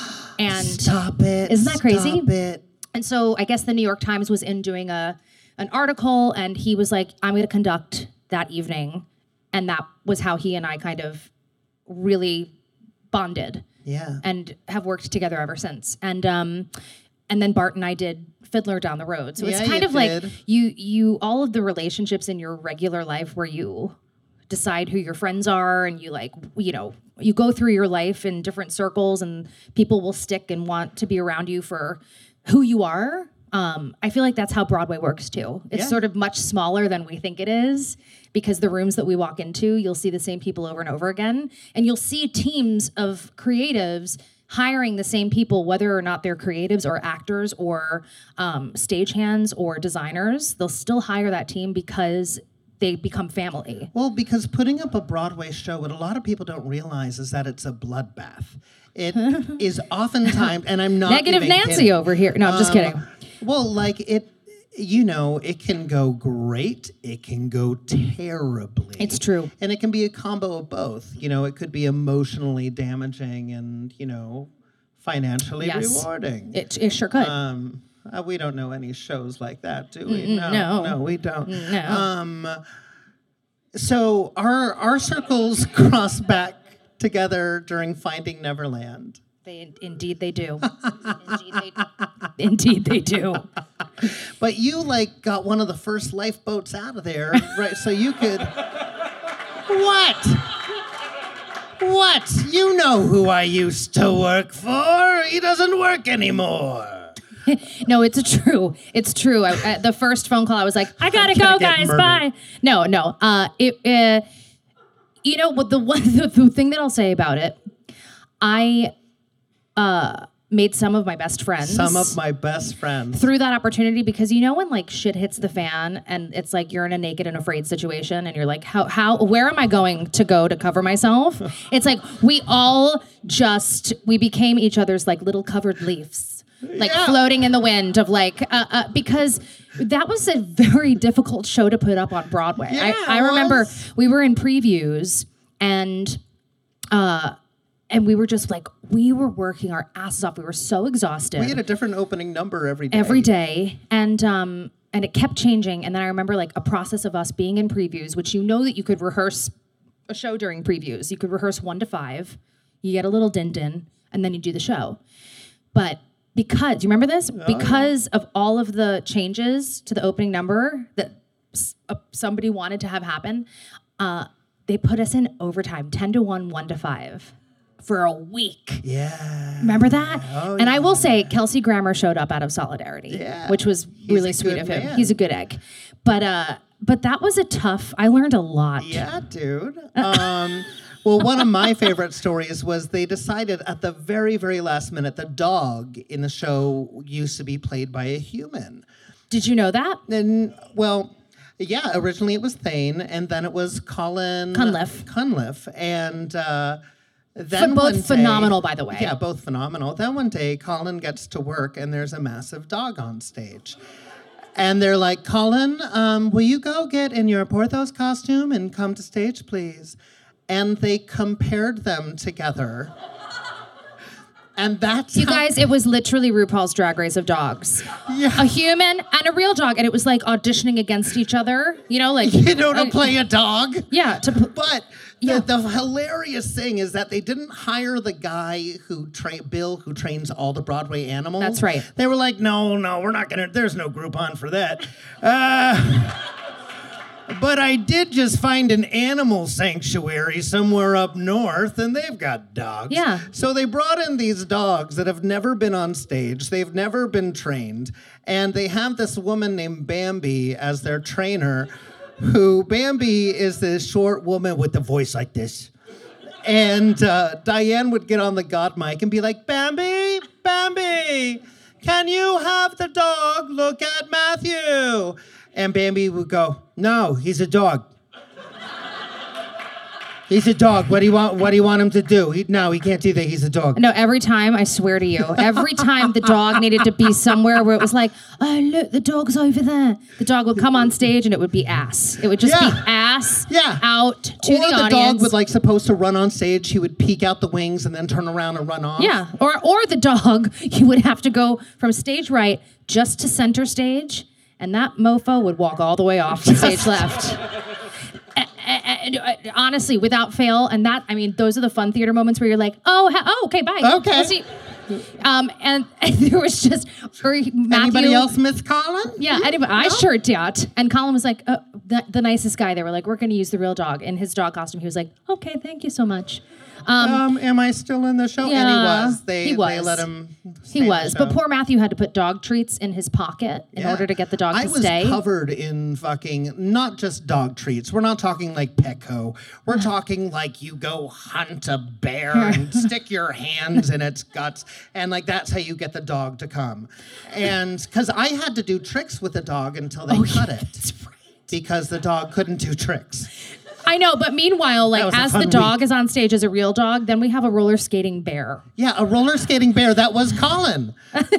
And Stop it. Isn't that crazy? Stop it. And so I guess the New York Times was in doing a an article, and he was like, I'm going to conduct that evening. And that was how he and I kind of really bonded. Yeah. And have worked together ever since. And um, and then Bart and I did Fiddler down the road. So Yeah, it's kind you of like did. you you all of the relationships in your regular life where you decide who your friends are, and you like, you know, you go through your life in different circles, and people will stick and want to be around you for who you are. Um, I feel like that's how Broadway works too. It's Yeah. sort of much smaller than we think it is, because the rooms that we walk into, you'll see the same people over and over again, and you'll see teams of creatives hiring the same people, whether or not they're creatives or actors or um, stagehands or designers. They'll still hire that team because they become family. Well, because putting up a Broadway show, what a lot of people don't realize is that it's a bloodbath. It is oftentimes, and I'm not Negative even Nancy kidding. over here. No, I'm just Um, kidding. Well, like it, you know, it can go great. It can go terribly. It's true. And it can be a combo of both. You know, it could be emotionally damaging and, you know, financially Yes. rewarding. It, it sure could. Um, uh, we don't know any shows like that, do we? Mm, no. no, we don't. No. Um, so our our circles cross back together during Finding Neverland. They indeed they do. indeed they do. Indeed they do. But you like got one of the first lifeboats out of there, right? So you could. What? What? You know who I used to work for. He doesn't work anymore. No, it's true. It's true. I, I, the first phone call, I was like, I gotta gonna go, get guys. murdered. Bye. No, no. Uh, it. Uh, you know what? The one, the, the thing that I'll say about it, I uh, made some of my best friends. Some of my best friends. Through that opportunity, because you know when like shit hits the fan and it's like you're in a naked and afraid situation and you're like, how how where am I going to go to cover myself? It's like we all just we became each other's like little covered leaves. Like Yeah. floating in the wind of like uh, uh, because that was a very difficult show to put up on Broadway. Yeah, I, I it remember was. we were in previews and uh and we were just like we were working our asses off. We were so exhausted We had a different opening number every day. every day, and um and it kept changing. And then I remember like a process of us being in previews, which you know that you could rehearse a show during previews. You could rehearse one to five, you get a little din din, and then you do the show. But because, do you remember this? Oh, Because of all of the changes to the opening number that s- uh, somebody wanted to have happen, uh, they put us in overtime, ten to one, one to five, for a week. Yeah. Remember that? Oh, and I will say, Kelsey Grammer showed up out of solidarity, Yeah. which was really a sweet good of him. man. He's a good egg. But uh, but that was a tough. I learned a lot. Yeah, dude. Um, well, one of my favorite stories was they decided at the very, very last minute the dog in the show used to be played by a human. Did you know that? And, well, yeah, originally it was Thane, and then it was Colin Cunliffe. Cunliffe. And uh, then Ph- both one day- phenomenal, by the way. Yeah, both phenomenal. Then one day, Colin gets to work, and there's a massive dog on stage. And they're like, Colin, um, will you go get in your Porthos costume and come to stage, please? And they compared them together. And that's You how- guys, it was literally RuPaul's Drag Race of dogs. Yeah. A human and a real dog, and it was like auditioning against each other. You know, like you know, to uh, play a dog. Yeah, to pl- But Yeah. the, the hilarious thing is that they didn't hire the guy who train Bill who trains all the Broadway animals. That's right. They were like, no, no, we're not gonna. There's no Groupon for that. Uh, but I did just find an animal sanctuary somewhere up north, and they've got dogs. Yeah. So they brought in these dogs that have never been on stage. They've never been trained, and they have this woman named Bambi as their trainer. Who Bambi is this short woman with a voice like this. And uh, Diane would get on the God mic and be like, Bambi, Bambi, can you have the dog look at Matthew? And Bambi would go, no, he's a dog. He's a dog. What do you want? What do you want him to do? He, no, he can't do that. He's a dog. No, every time, I swear to you, every time the dog needed to be somewhere where it was like, oh, look, the dog's over there. The dog would come on stage and it would be ass. It would just Yeah. be ass Yeah. out to or the, the, audience. dog was like supposed to run on stage. He would peek out the wings and then turn around and run off. Yeah, or or the dog, you would have to go from stage right just to center stage, and that mofo would walk all the way off to stage left. A- a- a- a- honestly, without fail, and that, I mean, those are the fun theater moments where you're like, oh, ha- oh okay, bye. Okay. We'll see. Um, and, and there was just, or Matthew, Anybody else miss Colin? Yeah, anyway, I No? sure did. And Colin was like, uh, the, the nicest guy. They were like, we're going to use the real dog. In his dog costume, he was like, okay, thank you so much. Um, Um, am I still in the show? Yeah, and he was. They, he They was. let him. he stay in the was. But show. poor Matthew had to put dog treats in his pocket in Yeah. order to get the dog I to was stay. covered in fucking not just dog treats. We're not talking like Petco. We're talking like you go hunt a bear and stick your hands in its guts, and like that's how you get the dog to come. And because I had to do tricks with the dog until they Oh, cut yeah, it. that's right. because the dog couldn't do tricks. I know, but meanwhile, That like was a as the fun dog week. is on stage as a real dog, then we have a roller skating bear. Yeah, a roller skating bear. That was Colin.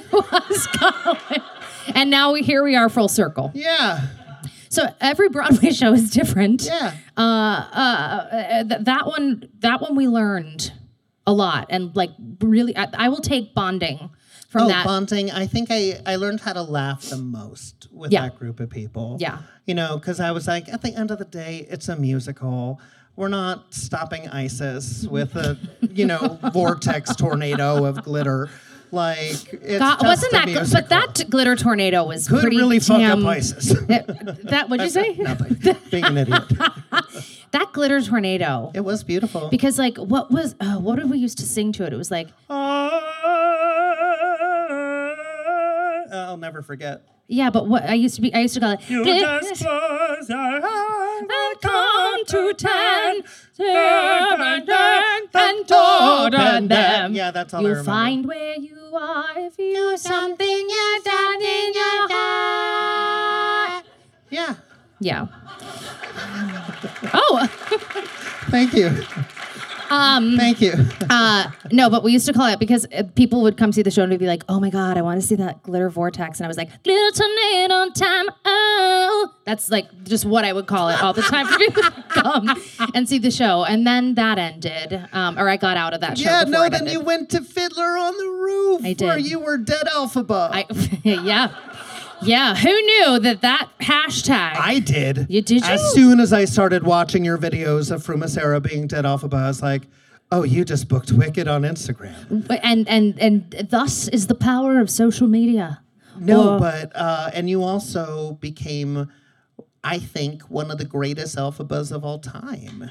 And now we, here we are full circle. Yeah. So every Broadway show is different. Yeah. Uh, uh, th- that one, that one we learned a lot, and like really, I, I will take bonding from oh, that. bonding. I think I, I learned how to laugh the most with Yeah. that group of people. Yeah. You know, because I was like, at the end of the day, it's a musical. We're not stopping ISIS with a, you know, vortex tornado of glitter. Like, it's God, just wasn't a that good? musical. But that glitter tornado was could pretty really fuck damn, up ISIS. That, that what'd you say? Nothing. Being an idiot. That glitter tornado. It was beautiful. Because like, what was? Uh, what did we used to sing to it? It was like, I'll never forget. yeah, but what I used to be, I used to call it. You "This just close your eyes I count to ten, and and them. Yeah, that's all I You'll remember. find where you are if you do something you done in your heart. Yeah. Yeah. Oh, Thank you. um, Thank you. uh, no, but we used to call it because uh, people would come see the show and they'd be like, "Oh my god, I want to see that glitter vortex," and I was like, "Glitter tornado time." Oh, that's like just what I would call it all the time for people to come and see the show. And then that ended, um, or I got out of that show. Yeah, before no, it then ended. you went to Fiddler on the Roof I where did. you were Dead Alphaba. I, yeah, yeah. Who knew that that hashtag? I did. You did As you? soon as I started watching your videos of Frumasera being Dead Alphaba, I was like, oh, you just booked Wicked on Instagram. and and and thus is the power of social media. No, Or- but, uh, and you also became, I think, one of the greatest Alphabas of all time.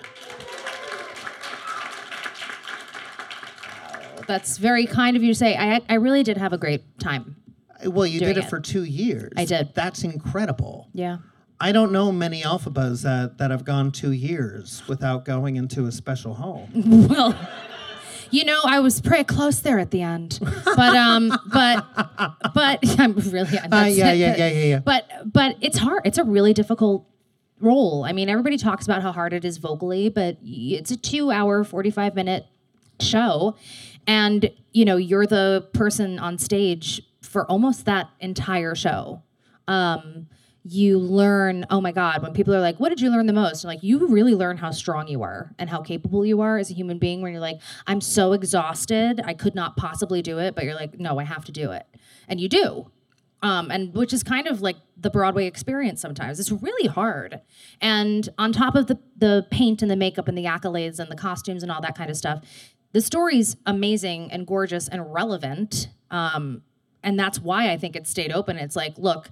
That's very kind of you to say. I I really did have a great time. Well, you Doing did it, it. for two years. I did. That's incredible. Yeah. I don't know many Alphabas that, that have gone two years without going into a special home. Well, you know, I was pretty close there at the end, but um, but but I'm really that's, Uh, yeah, yeah, yeah, yeah, yeah. But but it's hard. It's a really difficult role. I mean, everybody talks about how hard it is vocally, but it's a two-hour, forty-five minute show, and you know, you're the person on stage for almost that entire show. Um, you learn, oh my God, when people are like, what did you learn the most? I'm like, you really learn how strong you are and how capable you are as a human being, when you're like, I'm so exhausted, I could not possibly do it, but you're like, no, I have to do it. And you do. Um, and which is kind of like the Broadway experience sometimes. It's really hard. And on top of the, the paint and the makeup and the accolades and the costumes and all that kind of stuff, the story's amazing and gorgeous and relevant. Um, and that's why I think it stayed open. It's like, look,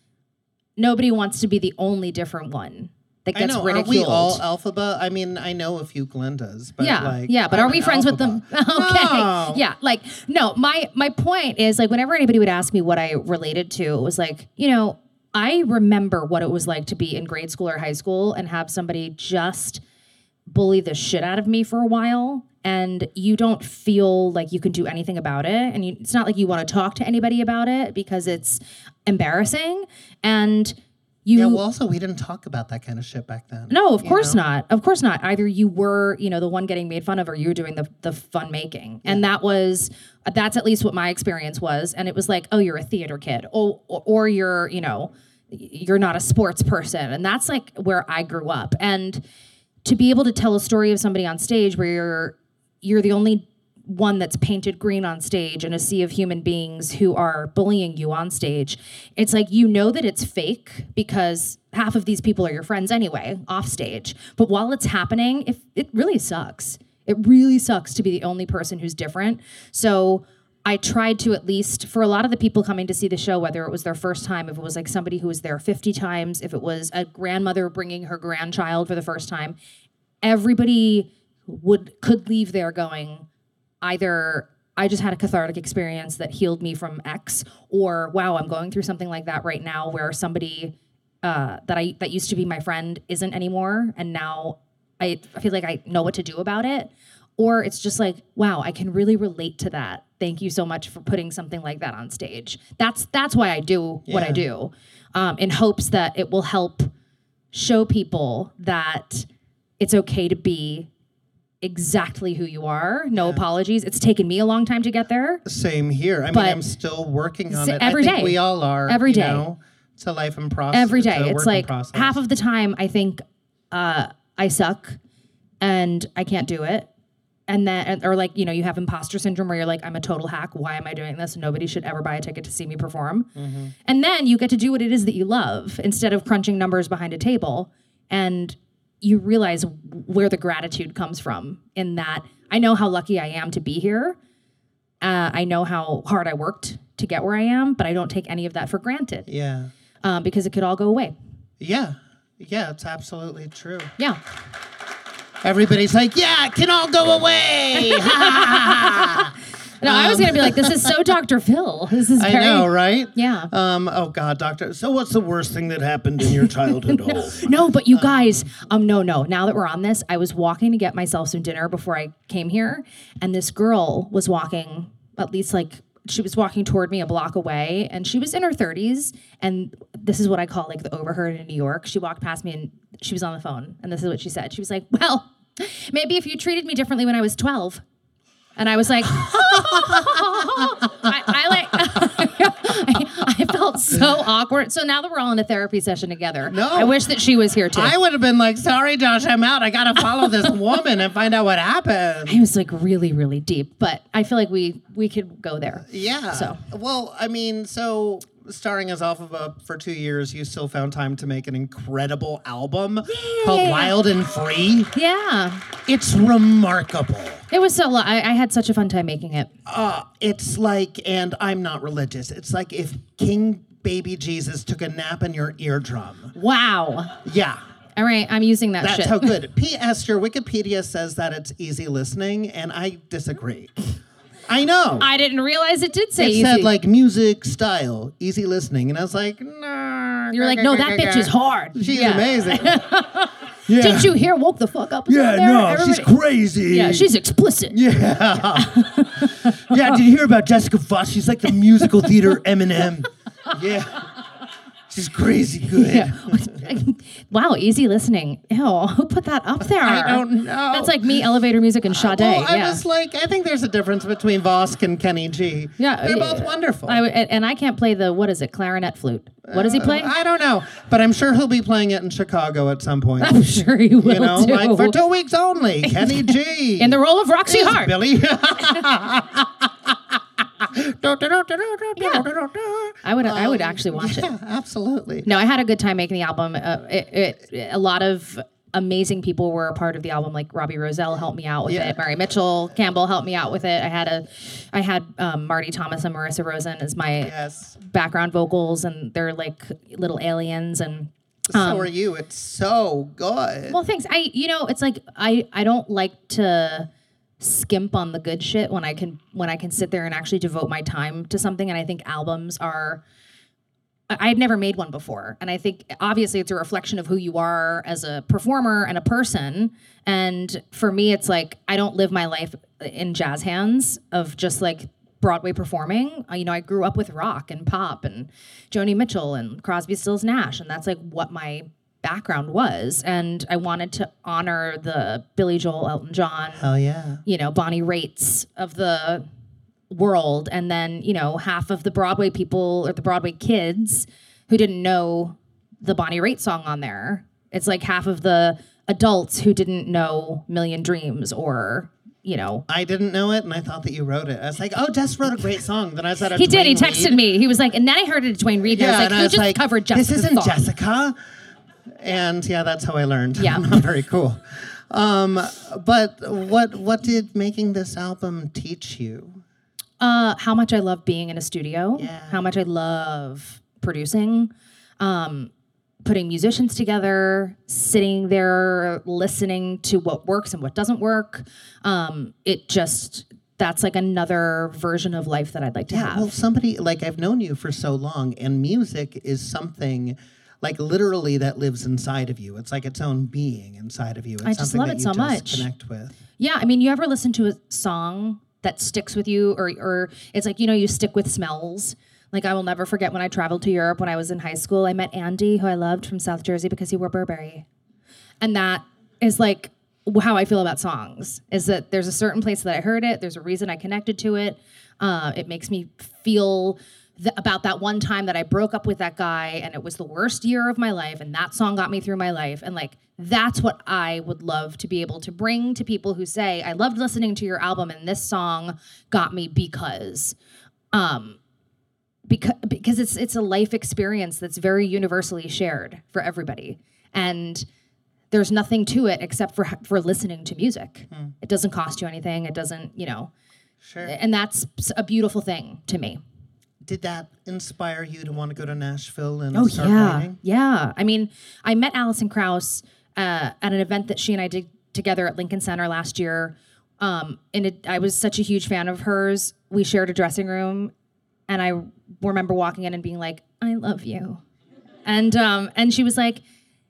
nobody wants to be the only different one that I gets know, ridiculed. aren't we all Alphaba? I mean, I know a few Glendas, but yeah, like, yeah, but I'm are we an friends with them? Alphaba. Okay, No. yeah, like no. My my point is like whenever anybody would ask me what I related to, it was like, you know, I remember what it was like to be in grade school or high school and have somebody just bully the shit out of me for a while, and you don't feel like you can do anything about it, and you, it's not like you want to talk to anybody about it because it's embarrassing, and you. Yeah, well, also, we didn't talk about that kind of shit back then. No, of you course know? not. Of course not. Either you were, you know, the one getting made fun of, or you were doing the the fun making, and that was that's at least what my experience was. And it was like, oh, you're a theater kid, or or, or you're, you know, you're not a sports person, and that's like where I grew up. And to be able to tell a story of somebody on stage where you're you're the only one that's painted green on stage in a sea of human beings who are bullying you on stage, it's like, you know that it's fake because half of these people are your friends anyway, off stage. But while it's happening, if it really sucks. It really sucks to be the only person who's different. So I tried to, at least for a lot of the people coming to see the show, whether it was their first time, if it was like somebody who was there fifty times, if it was a grandmother bringing her grandchild for the first time, everybody would could leave there going, either I just had a cathartic experience that healed me from X, or wow, I'm going through something like that right now where somebody uh, that I that used to be my friend isn't anymore, and now I, I feel like I know what to do about it. Or it's just like, wow, I can really relate to that. Thank you so much for putting something like that on stage. That's that's why I do what I Yeah. do, um, in hopes that it will help show people that it's okay to be exactly who you are. No apologies. It's taken me a long time to get there. Same here. I mean, But I'm still working on s- it. every I think day. we all are. Every you day. know? It's a life in process. Every day. a It's work in like process. half of the time I think uh, I suck and I can't do it. And then, or like, you know, you have imposter syndrome where you're like, I'm a total hack. Why am I doing this? Nobody should ever buy a ticket to see me perform. Mm-hmm. And then you get to do what it is that you love instead of crunching numbers behind a table. And you realize where the gratitude comes from in that I know how lucky I am to be here. Uh, I know how hard I worked to get where I am, but I don't take any of that for granted Yeah. um, because it could all go away. Yeah. Yeah, it's absolutely true. Yeah. Everybody's like, yeah, it can all go away. No, I was going to be like, this is so Doctor Phil. This is I very, know, right? Yeah. Um. Oh God, doctor. So, what's the worst thing that happened in your childhood home? No, but you guys, um, no, no. Now that we're on this, I was walking to get myself some dinner before I came here, and this girl was walking, at least like she was walking toward me a block away, and she was in her thirties, and this is what I call like the overheard in New York. She walked past me, and she was on the phone, and this is what she said. She was like, "Well, maybe if you treated me differently when I was twelve." And I was like, I, I like, I, I felt so awkward. So now that we're all in a therapy session together, No. I wish that she was here too. I would have been like, sorry, Josh, I'm out. I gotta follow this woman and find out what happened. It was like really, really deep, but I feel like we we could go there. Yeah. So. Well, I mean, so starring as Alphaba for two years, you still found time to make an incredible album called Wild and Free. Yeah, It's remarkable. it was so. Lo- I, I had such a fun time making it. Uh, it's like, and I'm not religious, it's like if King Baby Jesus took a nap in your eardrum. Wow. Yeah. All right, I'm using that That's shit. how good. P S. Your Wikipedia says that it's easy listening, and I disagree. I know. I didn't realize it did say it easy. said like music style, easy listening, and I was like, nah. You're like, no, that bitch is hard. She's Yeah. amazing. yeah. Didn't you hear "Woke the Fuck Up"? is Yeah, on there? no, Everybody- she's crazy. Yeah, she's explicit. Yeah. yeah, did you hear about Jessica Foss? She's like the musical theater Eminem. Yeah. She's crazy good. Yeah. Wow, easy listening. Ew, who put that up there? I don't know. That's like me, elevator music, and Sade. Well, I yeah. was like, I think there's a difference between Vosk and Kenny G. Yeah, They're uh, both wonderful. I, and and I can't play the, what is it, clarinet flute. What does he play? I don't know, but I'm sure he'll be playing it in Chicago at some point. I'm sure he will you know, too. like for two weeks only. Kenny G. In the role of Roxy Is Hart. Billy. I would I would actually watch yeah, it. absolutely. No, I had a good time making the album. Uh, it, it, a lot of amazing people were a part of the album. Like Robbie Roselle helped me out with Yeah. it. Mary Mitchell Campbell helped me out with it. I had a, I had um, Marty Thomas and Marissa Rosen as my Yes. background vocals, and they're like little aliens. And So um, are you. It's so good. well, thanks. I you know it's like I I don't like to skimp on the good shit when I can when I can sit there and actually devote my time to something. And I think albums are. I had never made one before. And I think obviously it's a reflection of who you are as a performer and a person. And for me, it's like, I don't live my life in jazz hands of just like Broadway performing. Uh, you know, I grew up with rock and pop and Joni Mitchell and Crosby, Stills, Nash. And that's like what my background was. And I wanted to honor the Billy Joel, Elton John, Hell yeah. you know, Bonnie Raitt's of the world, and then you know half of the Broadway people or the Broadway kids who didn't know the Bonnie Raitt song on there. It's like half of the adults who didn't know Million Dreams or you know. I didn't know it, and I thought that you wrote it. I was like, oh, Jess wrote a great song. Then I said, He did. He texted me. He was like, and then I heard it at Dwayne Reed. And Yeah, I was like, and I who was just like, covered this Jessica's isn't song? Jessica. And yeah, that's how I learned. Yeah. Not very cool. Um, but what what did making this album teach you? Uh, how much I love being in a studio. Yeah. How much I love producing. Um, putting musicians together, sitting there, listening to what works and what doesn't work. Um, it just, that's like another version of life that I'd like to Yeah, have. well, somebody, like, I've known you for so long, and music is something, like, literally that lives inside of you. It's like its own being inside of you. It's I just something love that it you so just much. connect with. Yeah, I mean, you ever listen to a song that sticks with you, or or it's like, you know, you stick with smells. Like, I will never forget when I traveled to Europe when I was in high school. I met Andy, who I loved from South Jersey because he wore Burberry. And that is like how I feel about songs, is that there's a certain place that I heard it. There's a reason I connected to it. Uh, it makes me feel th- about that one time that I broke up with that guy and it was the worst year of my life. And that song got me through my life. And like, that's what I would love to be able to bring to people who say, I loved listening to your album and this song got me because, um, because, because it's, it's a life experience that's very universally shared for everybody. And there's nothing to it except for, for listening to music. Mm. It doesn't cost you anything. It doesn't, you know, sure. And that's a beautiful thing to me. Did that inspire you to want to go to Nashville and oh, start yeah. writing? Yeah. I mean, I met Alison Krauss uh, at an event that she and I did together at Lincoln Center last year. Um, and it, I was such a huge fan of hers. We shared a dressing room, and I remember walking in and being like, I love you. And um, and she was like,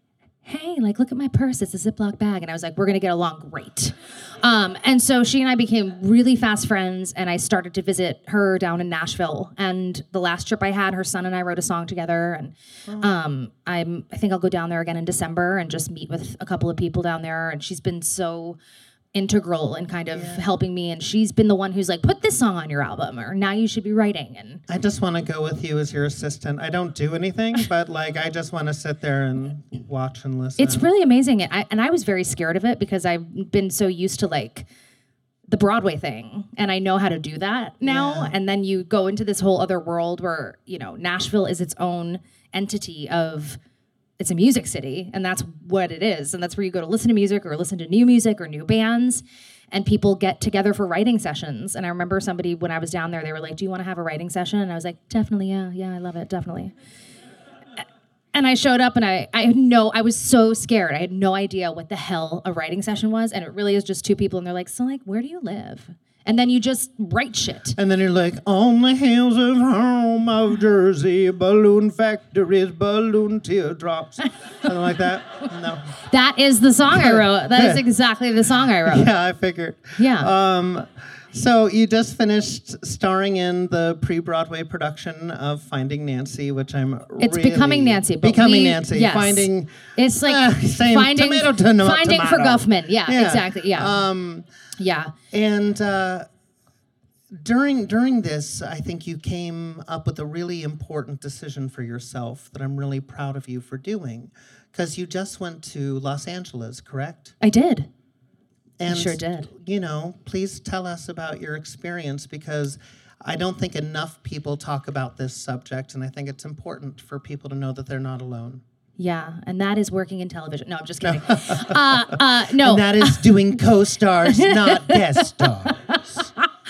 hey, like, look at my purse. It's a Ziploc bag. And I was like, we're going to get along great. Um, and so she and I became really fast friends, and I started to visit her down in Nashville. And the last trip I had, her son and I wrote a song together. And um, I'm, I think I'll go down there again in December and just meet with a couple of people down there. And she's been so integral in kind of yeah. helping me. And she's been the one who's like, put this song on your album, or now you should be writing. And I just want to go with you as your assistant. I don't do anything, but like, I just want to sit there and watch and listen. It's really amazing. I, and I was very scared of it because I've been so used to like the Broadway thing, and I know how to do that now. Yeah. And then you go into this whole other world where, you know, Nashville is its own entity of, it's a music city, and that's what it is. And that's where you go to listen to music or listen to new music or new bands, and people get together for writing sessions. And I remember somebody, when I was down there, they were like, do you want to have a writing session? And I was like, definitely, yeah, yeah, I love it, definitely. And I showed up, and I, I had no, I was so scared. I had no idea what the hell a writing session was. And it really is just two people, and they're like, so like, where do you live? And then you just write shit. And then you're like, on the hills of home of Jersey, balloon factories, balloon teardrops. Something like that? No. That is the song I wrote. That is exactly the song I wrote. Yeah, I figured. Yeah. Um, so you just finished starring in the pre-Broadway production of Finding Nancy, which I'm It's really Becoming Nancy. But Becoming we, Nancy. Yes. Finding... It's like uh, same, finding, tomato, tomato, finding tomato. for Guffman. Yeah, Yeah. exactly. Yeah. Um, yeah. And uh, during during this, I think you came up with a really important decision for yourself that I'm really proud of you for doing, because you just went to Los Angeles, correct? I did. And, I sure did. You know, please tell us about your experience, because I don't think enough people talk about this subject, and I think it's important for people to know that they're not alone. Yeah, and that is working in television. No, I'm just kidding. uh, uh, no. And that is doing co-stars, not guest stars.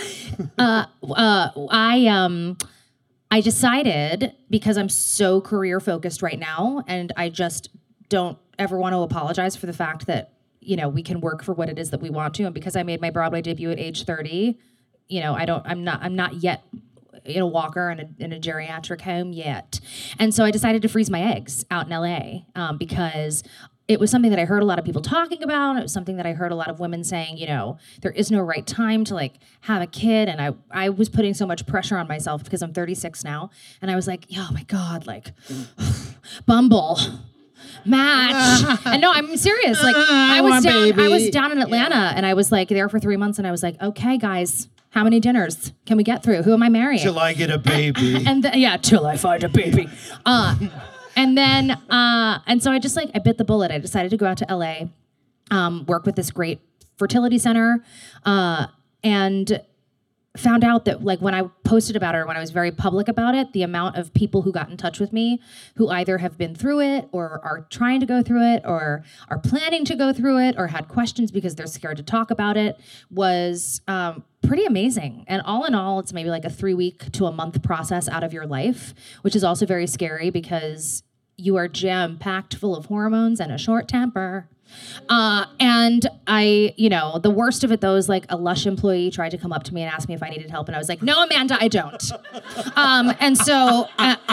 uh, uh, I um, I decided, because I'm so career focused right now, and I just don't ever want to apologize for the fact that, you know, we can work for what it is that we want to, and because I made my Broadway debut at age thirty, you know, I don't, I'm not, I'm not yet in a walker in a, in a geriatric home yet. And so I decided to freeze my eggs out in L A um, because it was something that I heard a lot of people talking about. It was something that I heard a lot of women saying, you know, there is no right time to like have a kid. And I, I was putting so much pressure on myself because I'm thirty-six now. And I was like, oh my God, like Bumble. Match. And no, I'm serious. Like I was down, baby. I was down in Atlanta yeah. and I was like there for three months and I was like, okay, guys, how many dinners can we get through? Who am I marrying? Till I get a baby. And, and th- yeah, till I find a baby. Uh, and then, uh, and so I just like, I bit the bullet. I decided to go out to L A, um, work with this great fertility center, uh, and found out that like when I posted about it, or when I was very public about it, the amount of people who got in touch with me who either have been through it or are trying to go through it or are planning to go through it or had questions because they're scared to talk about it was um, pretty amazing. And all in all, it's maybe like a three week to a month process out of your life, which is also very scary because you are jam-packed full of hormones and a short temper. Uh, and I, you know, the worst of it though is like a Lush employee tried to come up to me and ask me if I needed help. And I was like, no, Amanda, I don't. Um, and so, uh, I, I,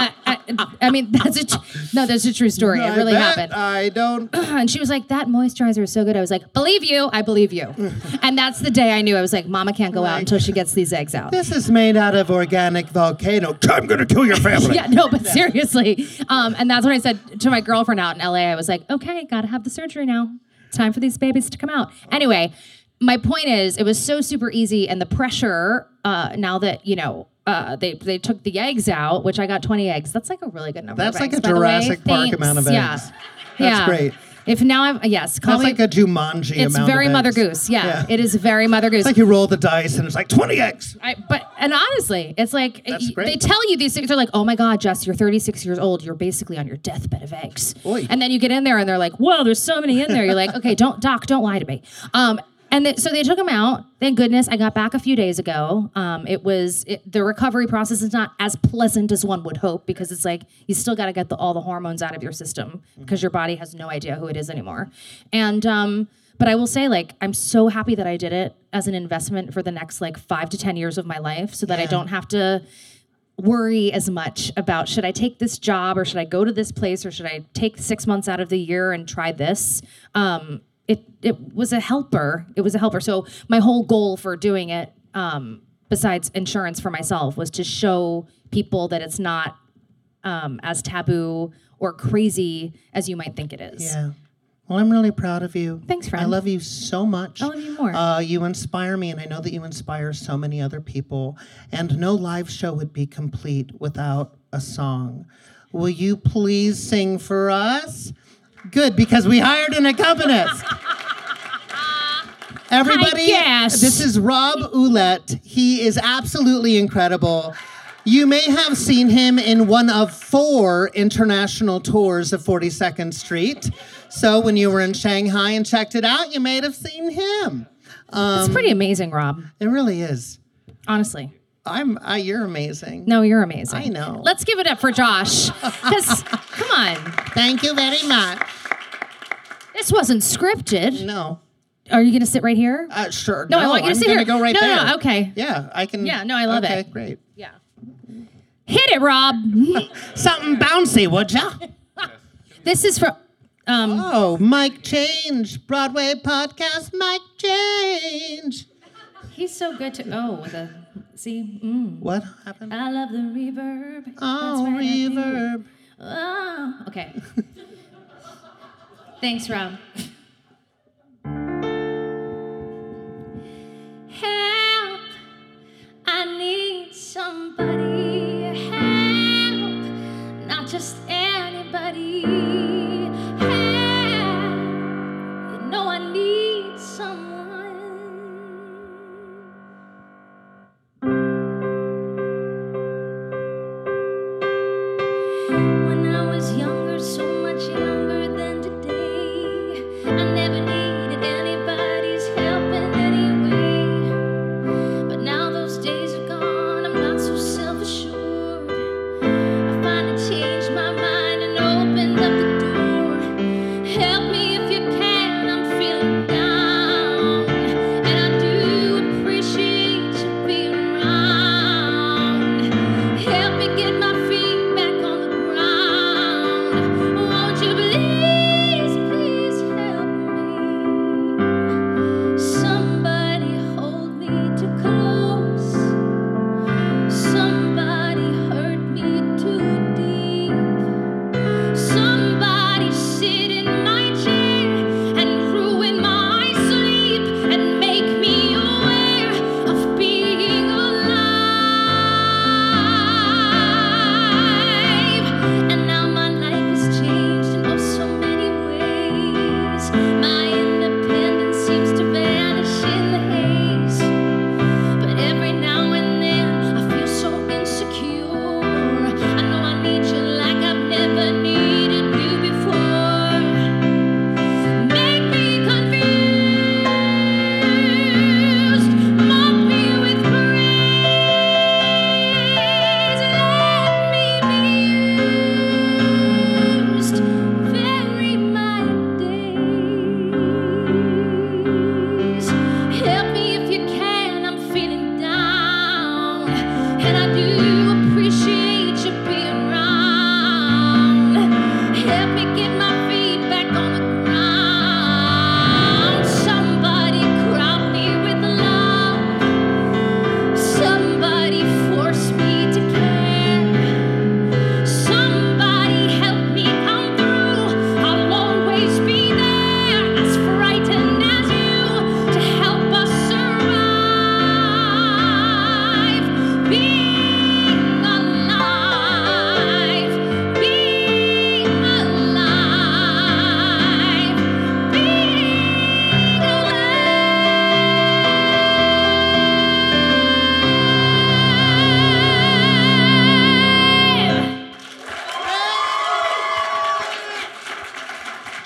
I mean, that's a tr- no, that's a true story. It I really bet happened. I don't. And she was like, that moisturizer is so good. I was like, believe you, I believe you. And that's the day I knew. I was like, Mama can't go out until she gets these eggs out. This is made out of organic volcano. I'm gonna kill your family. Yeah, no, but seriously. Um, and that's when I said to my girlfriend out in L A, I was like, okay, gotta have the surgery now. Time for these babies to come out. Anyway, my point is, it was so super easy, and the pressure, uh, now that, you know, uh, they they took the eggs out, which I got twenty eggs. That's like a really good number That's of like eggs, a by the way. Jurassic Park Thanks. amount of Yeah. eggs. That's yeah. great. If now I'm, yes, call That's me. like a Jumanji It's amount very of Mother eggs. Goose. Yeah, it is very Mother Goose. It's like you roll the dice and it's like twenty eggs. I, but and honestly, it's like That's y- great. they tell you these things. They're like, "Oh my God, Jess, you're thirty-six years old. You're basically on your deathbed of eggs." Oy. And then you get in there, and they're like, "Whoa, there's so many in there." You're like, "Okay, don't, doc, don't lie to me." Um, and th- so they took them out. Thank goodness, I got back a few days ago. Um, it was it, the recovery process is not as pleasant as one would hope, because it's like you still got to get the, all the hormones out of your system because your body has no idea who it is anymore. And um, but I will say, like, I'm so happy that I did it as an investment for the next like five to ten years of my life, so that I Yeah. don't have to worry as much about, should I take this job, or should I go to this place, or should I take six months out of the year and try this? Um, it it was a helper. It was a helper. So my whole goal for doing it, um, besides insurance for myself, was to show people that it's not um, as taboo or crazy as you might think it is. Yeah. Well, I'm really proud of you. Thanks, friend. I love you so much. I love you more. Uh, you inspire me, and I know that you inspire so many other people. And no live show would be complete without a song. Will you please sing for us? Good, because we hired an accompanist. Everybody, guess. this is Rob Ouellette. He is absolutely incredible. You may have seen him in one of four international tours of forty-second Street. So when you were in Shanghai and checked it out, you may have seen him. It's pretty amazing, Rob. It really is. Honestly. I'm. Uh, you're amazing. No, you're amazing. I know. Let's give it up for Josh. Because, come on. Thank you very much. This wasn't scripted. No. Are you going to sit right here? Uh, sure. No, I want you to I'm sit gonna here. go right No, there. no, no, okay. Yeah, I can. Yeah, no, I love okay, it. Great. Yeah. Hit it, Rob. Something bouncy, would ya? This is for. Um, Oh, Mike Change, Broadway podcast, Mike Change. he's so good to. Oh, with a. See? Mm. What happened? I love the reverb. Oh, That's right, I do. reverb. Oh, okay. Thanks, Rob. Help, I need somebody. Help, not just anybody. Help, you know I need someone. When I was younger, so much younger than today,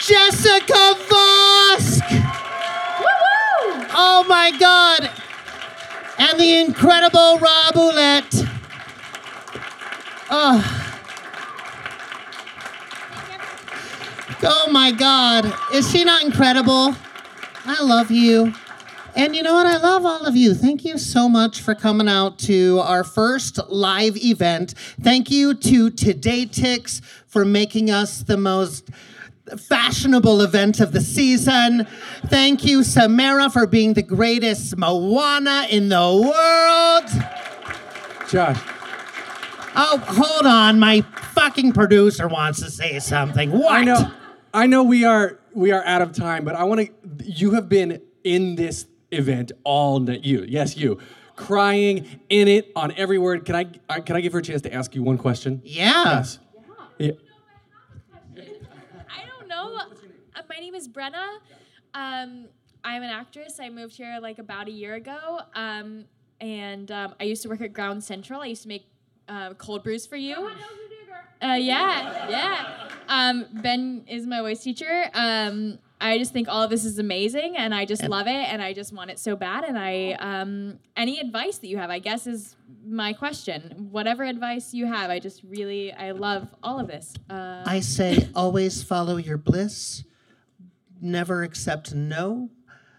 Jessica Vosk. Woo-woo! Oh my God. And the incredible Rob Ouellette. Oh. Oh my God. Is she not incredible? I love you. And you know what? I love all of you. Thank you so much for coming out to our first live event. Thank you to Today Tix for making us the most fashionable event of the season. Thank you, Samara, for being the greatest Moana in the world. Josh. Oh, hold on. My fucking producer wants to say something. What? I know, I know we are we are out of time, but I want to. You have been in this event all night. You, yes, you, crying in it on every word. Can I? I can I give her a chance to ask you one question? Yeah. Yes. Yeah. I don't know. Uh, my name is Brenna. Um, I'm an actress. I moved here like about a year ago. Um, and um, I used to work at Ground Central. I used to make uh, cold brews for you. Uh, yeah, yeah. Um, Ben is my voice teacher. Um, I just think all of this is amazing, and I just love it, and I just want it so bad. And I, um, any advice that you have, I guess, is my question. Whatever advice you have, I just really, I love all of this. Uh, I say always follow your bliss. Never accept no.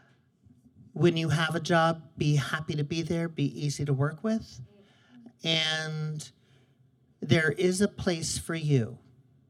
When you have a job, be happy to be there, be easy to work with. And there is a place for you.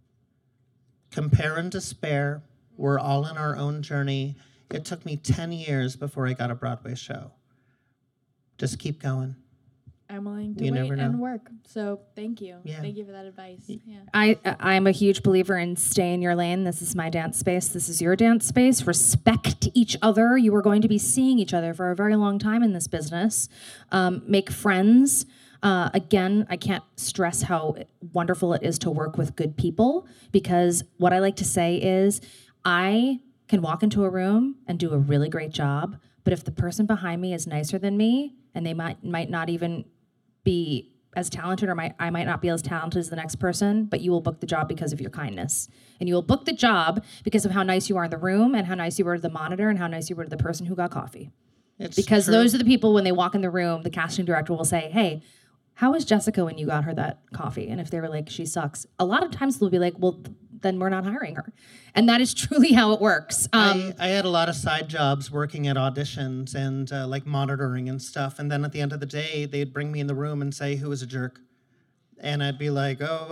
Compare and despair. We're all in our own journey. It took me ten years before I got a Broadway show. Just keep going. I'm willing to You wait never know. and work. So thank you. Yeah. Thank you for that advice. Yeah. I I'm a huge believer in stay in your lane. This is my dance space. This is your dance space. Respect each other. You are going to be seeing each other for a very long time in this business. Um, make friends. Uh, again, I can't stress how wonderful it is to work with good people, because what I like to say is I can walk into a room and do a really great job, but if the person behind me is nicer than me and they might might not even be as talented, or might, I might not be as talented as the next person, but you will book the job because of your kindness. And you will book the job because of how nice you are in the room and how nice you were to the monitor and how nice you were to the person who got coffee. It's Because true. those are the people, when they walk in the room, the casting director will say, hey, how was Jessica when you got her that coffee? And if they were like, she sucks, a lot of times they'll be like, well, then we're not hiring her. And that is truly how it works. Um, I, I had a lot of side jobs working at auditions and uh, like monitoring and stuff. And then at the end of the day, they'd bring me in the room and say, who was a jerk? And I'd be like, oh,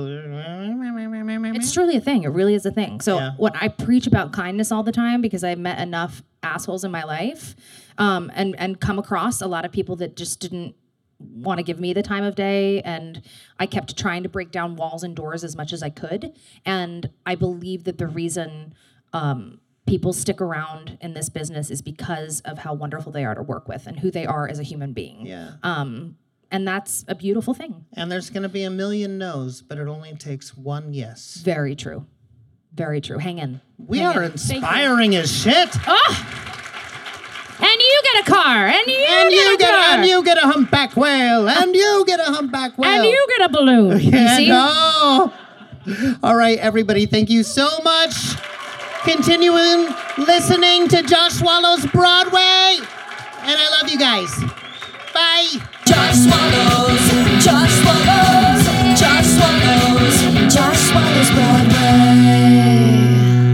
uh, It's truly a thing. It really is a thing. So Yeah. what I preach about kindness all the time, because I've met enough assholes in my life, um, and, and come across a lot of people that just didn't want to give me the time of day, and I kept trying to break down walls and doors as much as I could. And I believe that the reason um, people stick around in this business is because of how wonderful they are to work with and who they are as a human being. Yeah. Um, and that's a beautiful thing. And there's going to be a million no's, but it only takes one yes. Very true. Very true. Hang in. We Hang are in. inspiring as shit. Oh! And you get a car, and you And get you a get car, a, and you get a humpback whale, and you get a humpback whale. and you get a balloon. You Yeah, see? no. All right, everybody, thank you so much. Continuing listening to Josh Swallow's Broadway. And I love you guys. Bye. Josh Swallows, Josh Swallows, Josh Swallows, Josh Swallows Broadway.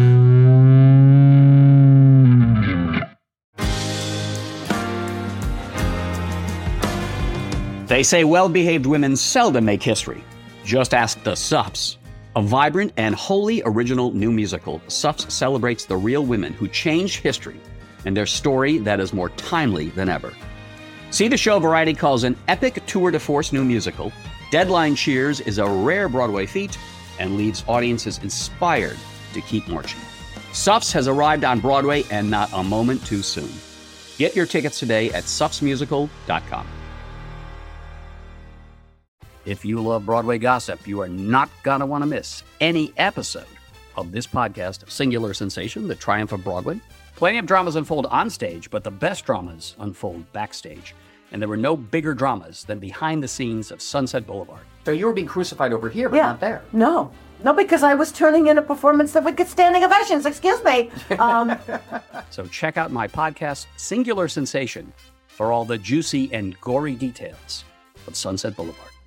They say well-behaved women seldom make history. Just ask the Sups. A vibrant and wholly original new musical, Sups celebrates the real women who changed history and their story that is more timely than ever. See the show Variety calls an epic tour de force new musical. Deadline cheers is a rare Broadway feat and leaves audiences inspired to keep marching. Sups has arrived on Broadway, and not a moment too soon. Get your tickets today at sups musical dot com. If you love Broadway gossip, you are not going to want to miss any episode of this podcast of Singular Sensation, The Triumph of Broadway. Plenty of dramas unfold on stage, but the best dramas unfold backstage. And there were no bigger dramas than behind the scenes of Sunset Boulevard. So you were being crucified over here, but Yeah. not there. No, No, because I was turning in a performance that would get standing ovations. Excuse me. Um, So check out my podcast, Singular Sensation, for all the juicy and gory details of Sunset Boulevard.